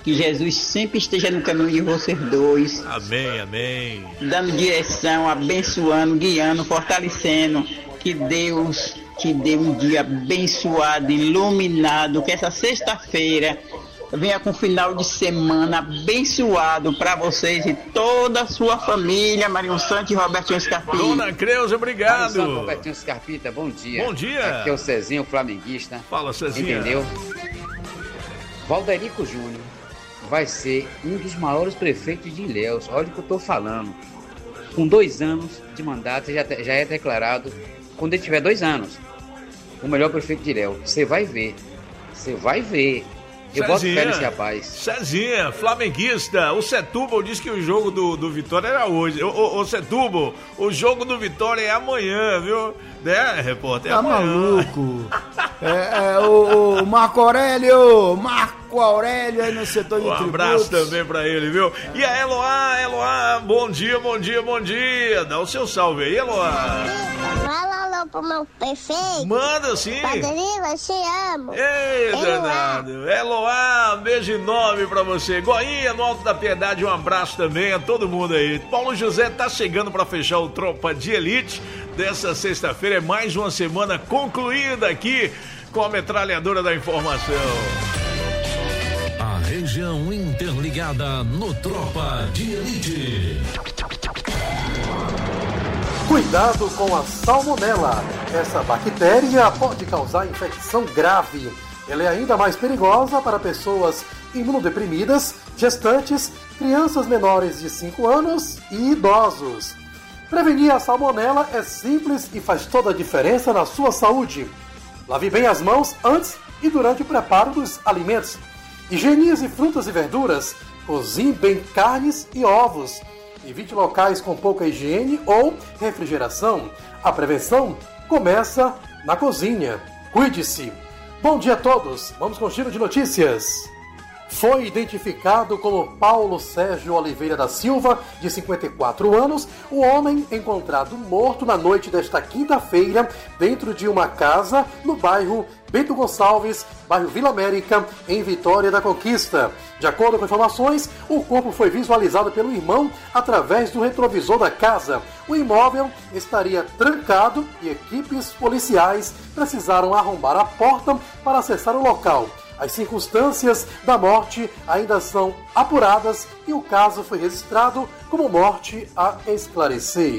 Que Jesus sempre esteja no caminho de vocês dois. Amém, amém. Dando direção, abençoando, guiando, fortalecendo. Que Deus te dê um dia abençoado, iluminado. Que essa sexta-feira venha com um final de semana abençoado para vocês e toda a sua família. Marinho Santos e Robertinho Scarpita. Dona Creuza, obrigado. Santos, Robertinho Scarpita, bom dia. Bom dia. Aqui é o Cezinho, flamenguista. Fala, Cezinho. Entendeu? Valderico Júnior vai ser um dos maiores prefeitos de Ilhéus. Olha o que eu tô falando. Com dois anos de mandato, já, já é declarado, quando ele tiver dois anos, o melhor prefeito de Ilhéus. Você vai ver. Você vai ver. Eu boto fé nesse rapaz. Cezinha, flamenguista. O Setúbal disse que o jogo do, do Vitória era hoje. Ô, ô, ô Setúbal, o jogo do Vitória é amanhã, viu? Né, repórter? É tá amanhã. Maluco. é, é, o, o Marco Aurélio, Marco Aurélio aí no setor de um tributos. abraço também pra ele, viu? E a Eloá, Eloá, bom dia, bom dia, bom dia. Dá o seu salve aí, Eloá. Fala alô pro meu prefeito. Manda sim. Padrinho, eu te amo. Ei, danado. Eloá, beijo enorme pra você. Goinha, no Alto da Piedade, um abraço também a todo mundo aí. Paulo José tá chegando pra fechar o Tropa de Elite dessa sexta-feira. É mais uma semana concluída aqui com a metralhadora da informação. A região interligada no Tropa de Elite. Cuidado com a salmonela. Essa bactéria pode causar infecção grave. Ela é ainda mais perigosa para pessoas imunodeprimidas, gestantes, crianças menores de cinco anos e idosos. Prevenir a salmonela é simples e faz toda a diferença na sua saúde. Lave bem as mãos antes e durante o preparo dos alimentos. Higienize frutas e verduras. Cozinhe bem carnes e ovos. Evite locais com pouca higiene ou refrigeração. A prevenção começa na cozinha. Cuide-se. Bom dia a todos. Vamos com o giro de notícias. Foi identificado como Paulo Sérgio Oliveira da Silva, de cinquenta e quatro anos, o homem encontrado morto na noite desta quinta-feira dentro de uma casa no bairro Bento Gonçalves, bairro Vila América, em Vitória da Conquista. De acordo com informações, o corpo foi visualizado pelo irmão através do retrovisor da casa. O imóvel estaria trancado e equipes policiais precisaram arrombar a porta para acessar o local. As circunstâncias da morte ainda são apuradas e o caso foi registrado como morte a esclarecer.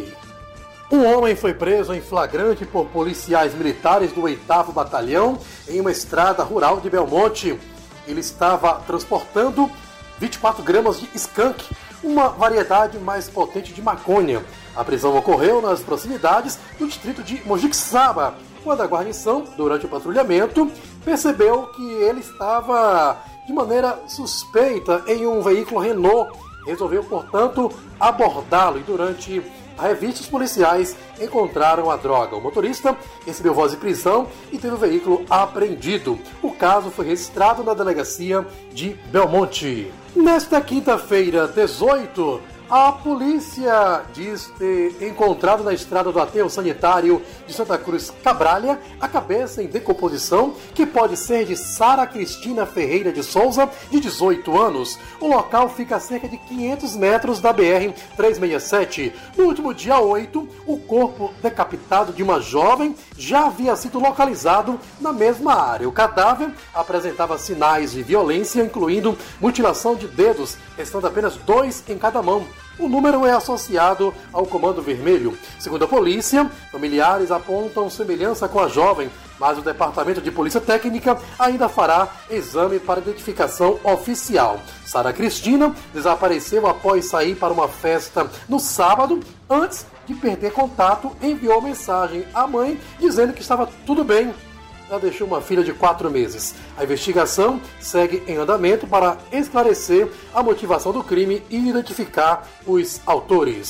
Um homem foi preso em flagrante por policiais militares do oitavo Batalhão em uma estrada rural de Belmonte. Ele estava transportando vinte e quatro gramas de skunk, uma variedade mais potente de maconha. A prisão ocorreu nas proximidades do distrito de Mojixaba, quando a guarnição, durante o patrulhamento, percebeu que ele estava de maneira suspeita em um veículo Renault. Resolveu, portanto, abordá-lo e durante a revista os policiais encontraram a droga. O motorista recebeu voz de prisão e teve o veículo apreendido. O caso foi registrado na delegacia de Belmonte. Nesta quinta-feira, dezoito, a polícia diz ter encontrado na estrada do aterro sanitário de Santa Cruz Cabralha a cabeça em decomposição, que pode ser de Sara Cristina Ferreira de Souza, de dezoito anos. O local fica a cerca de quinhentos metros da B R trezentos e sessenta e sete. No último dia oito, o corpo decapitado de uma jovem já havia sido localizado na mesma área. O cadáver apresentava sinais de violência, incluindo mutilação de dedos, restando apenas dois em cada mão. O número é associado ao Comando Vermelho. Segundo a polícia, familiares apontam semelhança com a jovem, mas o Departamento de Polícia Técnica ainda fará exame para identificação oficial. Sara Cristina desapareceu após sair para uma festa no sábado. Antes de perder contato, enviou mensagem à mãe dizendo que estava tudo bem. Ela deixou uma filha de quatro meses. A investigação segue em andamento para esclarecer a motivação do crime e identificar os autores.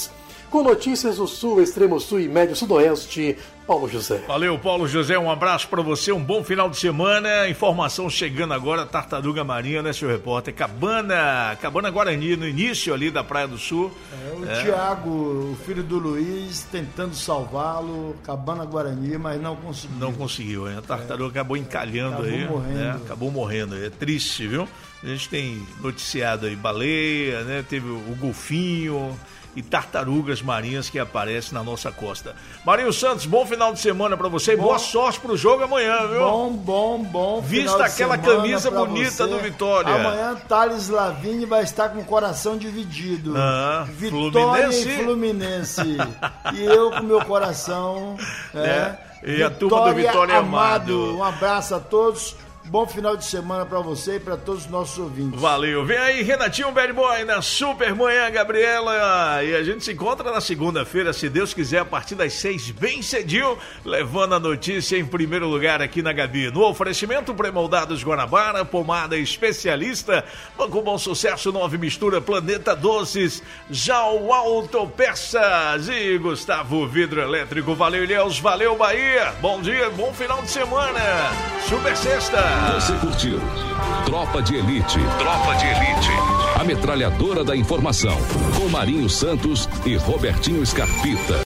com notícias do Sul, Extremo Sul e Médio Sudoeste, Paulo José. Valeu, Paulo José, um abraço para você, um bom final de semana. Informação chegando agora, Tartaruga Marinha, né, seu repórter? Cabana, Cabana Guarani, no início ali da Praia do Sul. É, o é. Tiago, o filho do Luiz, tentando salvá-lo, Cabana Guarani, mas não conseguiu. Não conseguiu, hein? A tartaruga é. acabou encalhando acabou aí. Morrendo. Né? Acabou morrendo. É triste, viu? A gente tem noticiado aí baleia, né? Teve o golfinho e tartarugas marinhas que aparecem na nossa costa. Marinho Santos, bom final de semana pra você e boa sorte pro jogo amanhã, viu? Bom, bom, bom. Vista aquela camisa bonita você. do Vitória. Amanhã Thales Lavigne vai estar com o coração dividido. Ah, Vitória Fluminense. e Fluminense. E eu com meu coração. É, é. E Vitória a turma do Vitória Amado. Amado. Um abraço a todos. Bom final de semana pra você e pra todos os nossos ouvintes. Valeu. Vem aí, Renatinho Bad Boy, na Super Manhã, Gabriela. E a gente se encontra na segunda-feira, se Deus quiser, a partir das seis, bem cedinho, levando a notícia em primeiro lugar aqui na Gabi. No oferecimento, Premoldados Guanabara, pomada especialista, Banco Bom Sucesso, Nove Mistura, Planeta Doces, Jau Autopeças e Gustavo Vidro Elétrico. Valeu, Ilhéus. Valeu, Bahia. Bom dia, bom final de semana. Super sexta. Você curtiu Tropa de Elite. Tropa de Elite. A metralhadora da informação. Com Marinho Santos e Robertinho Scarpita.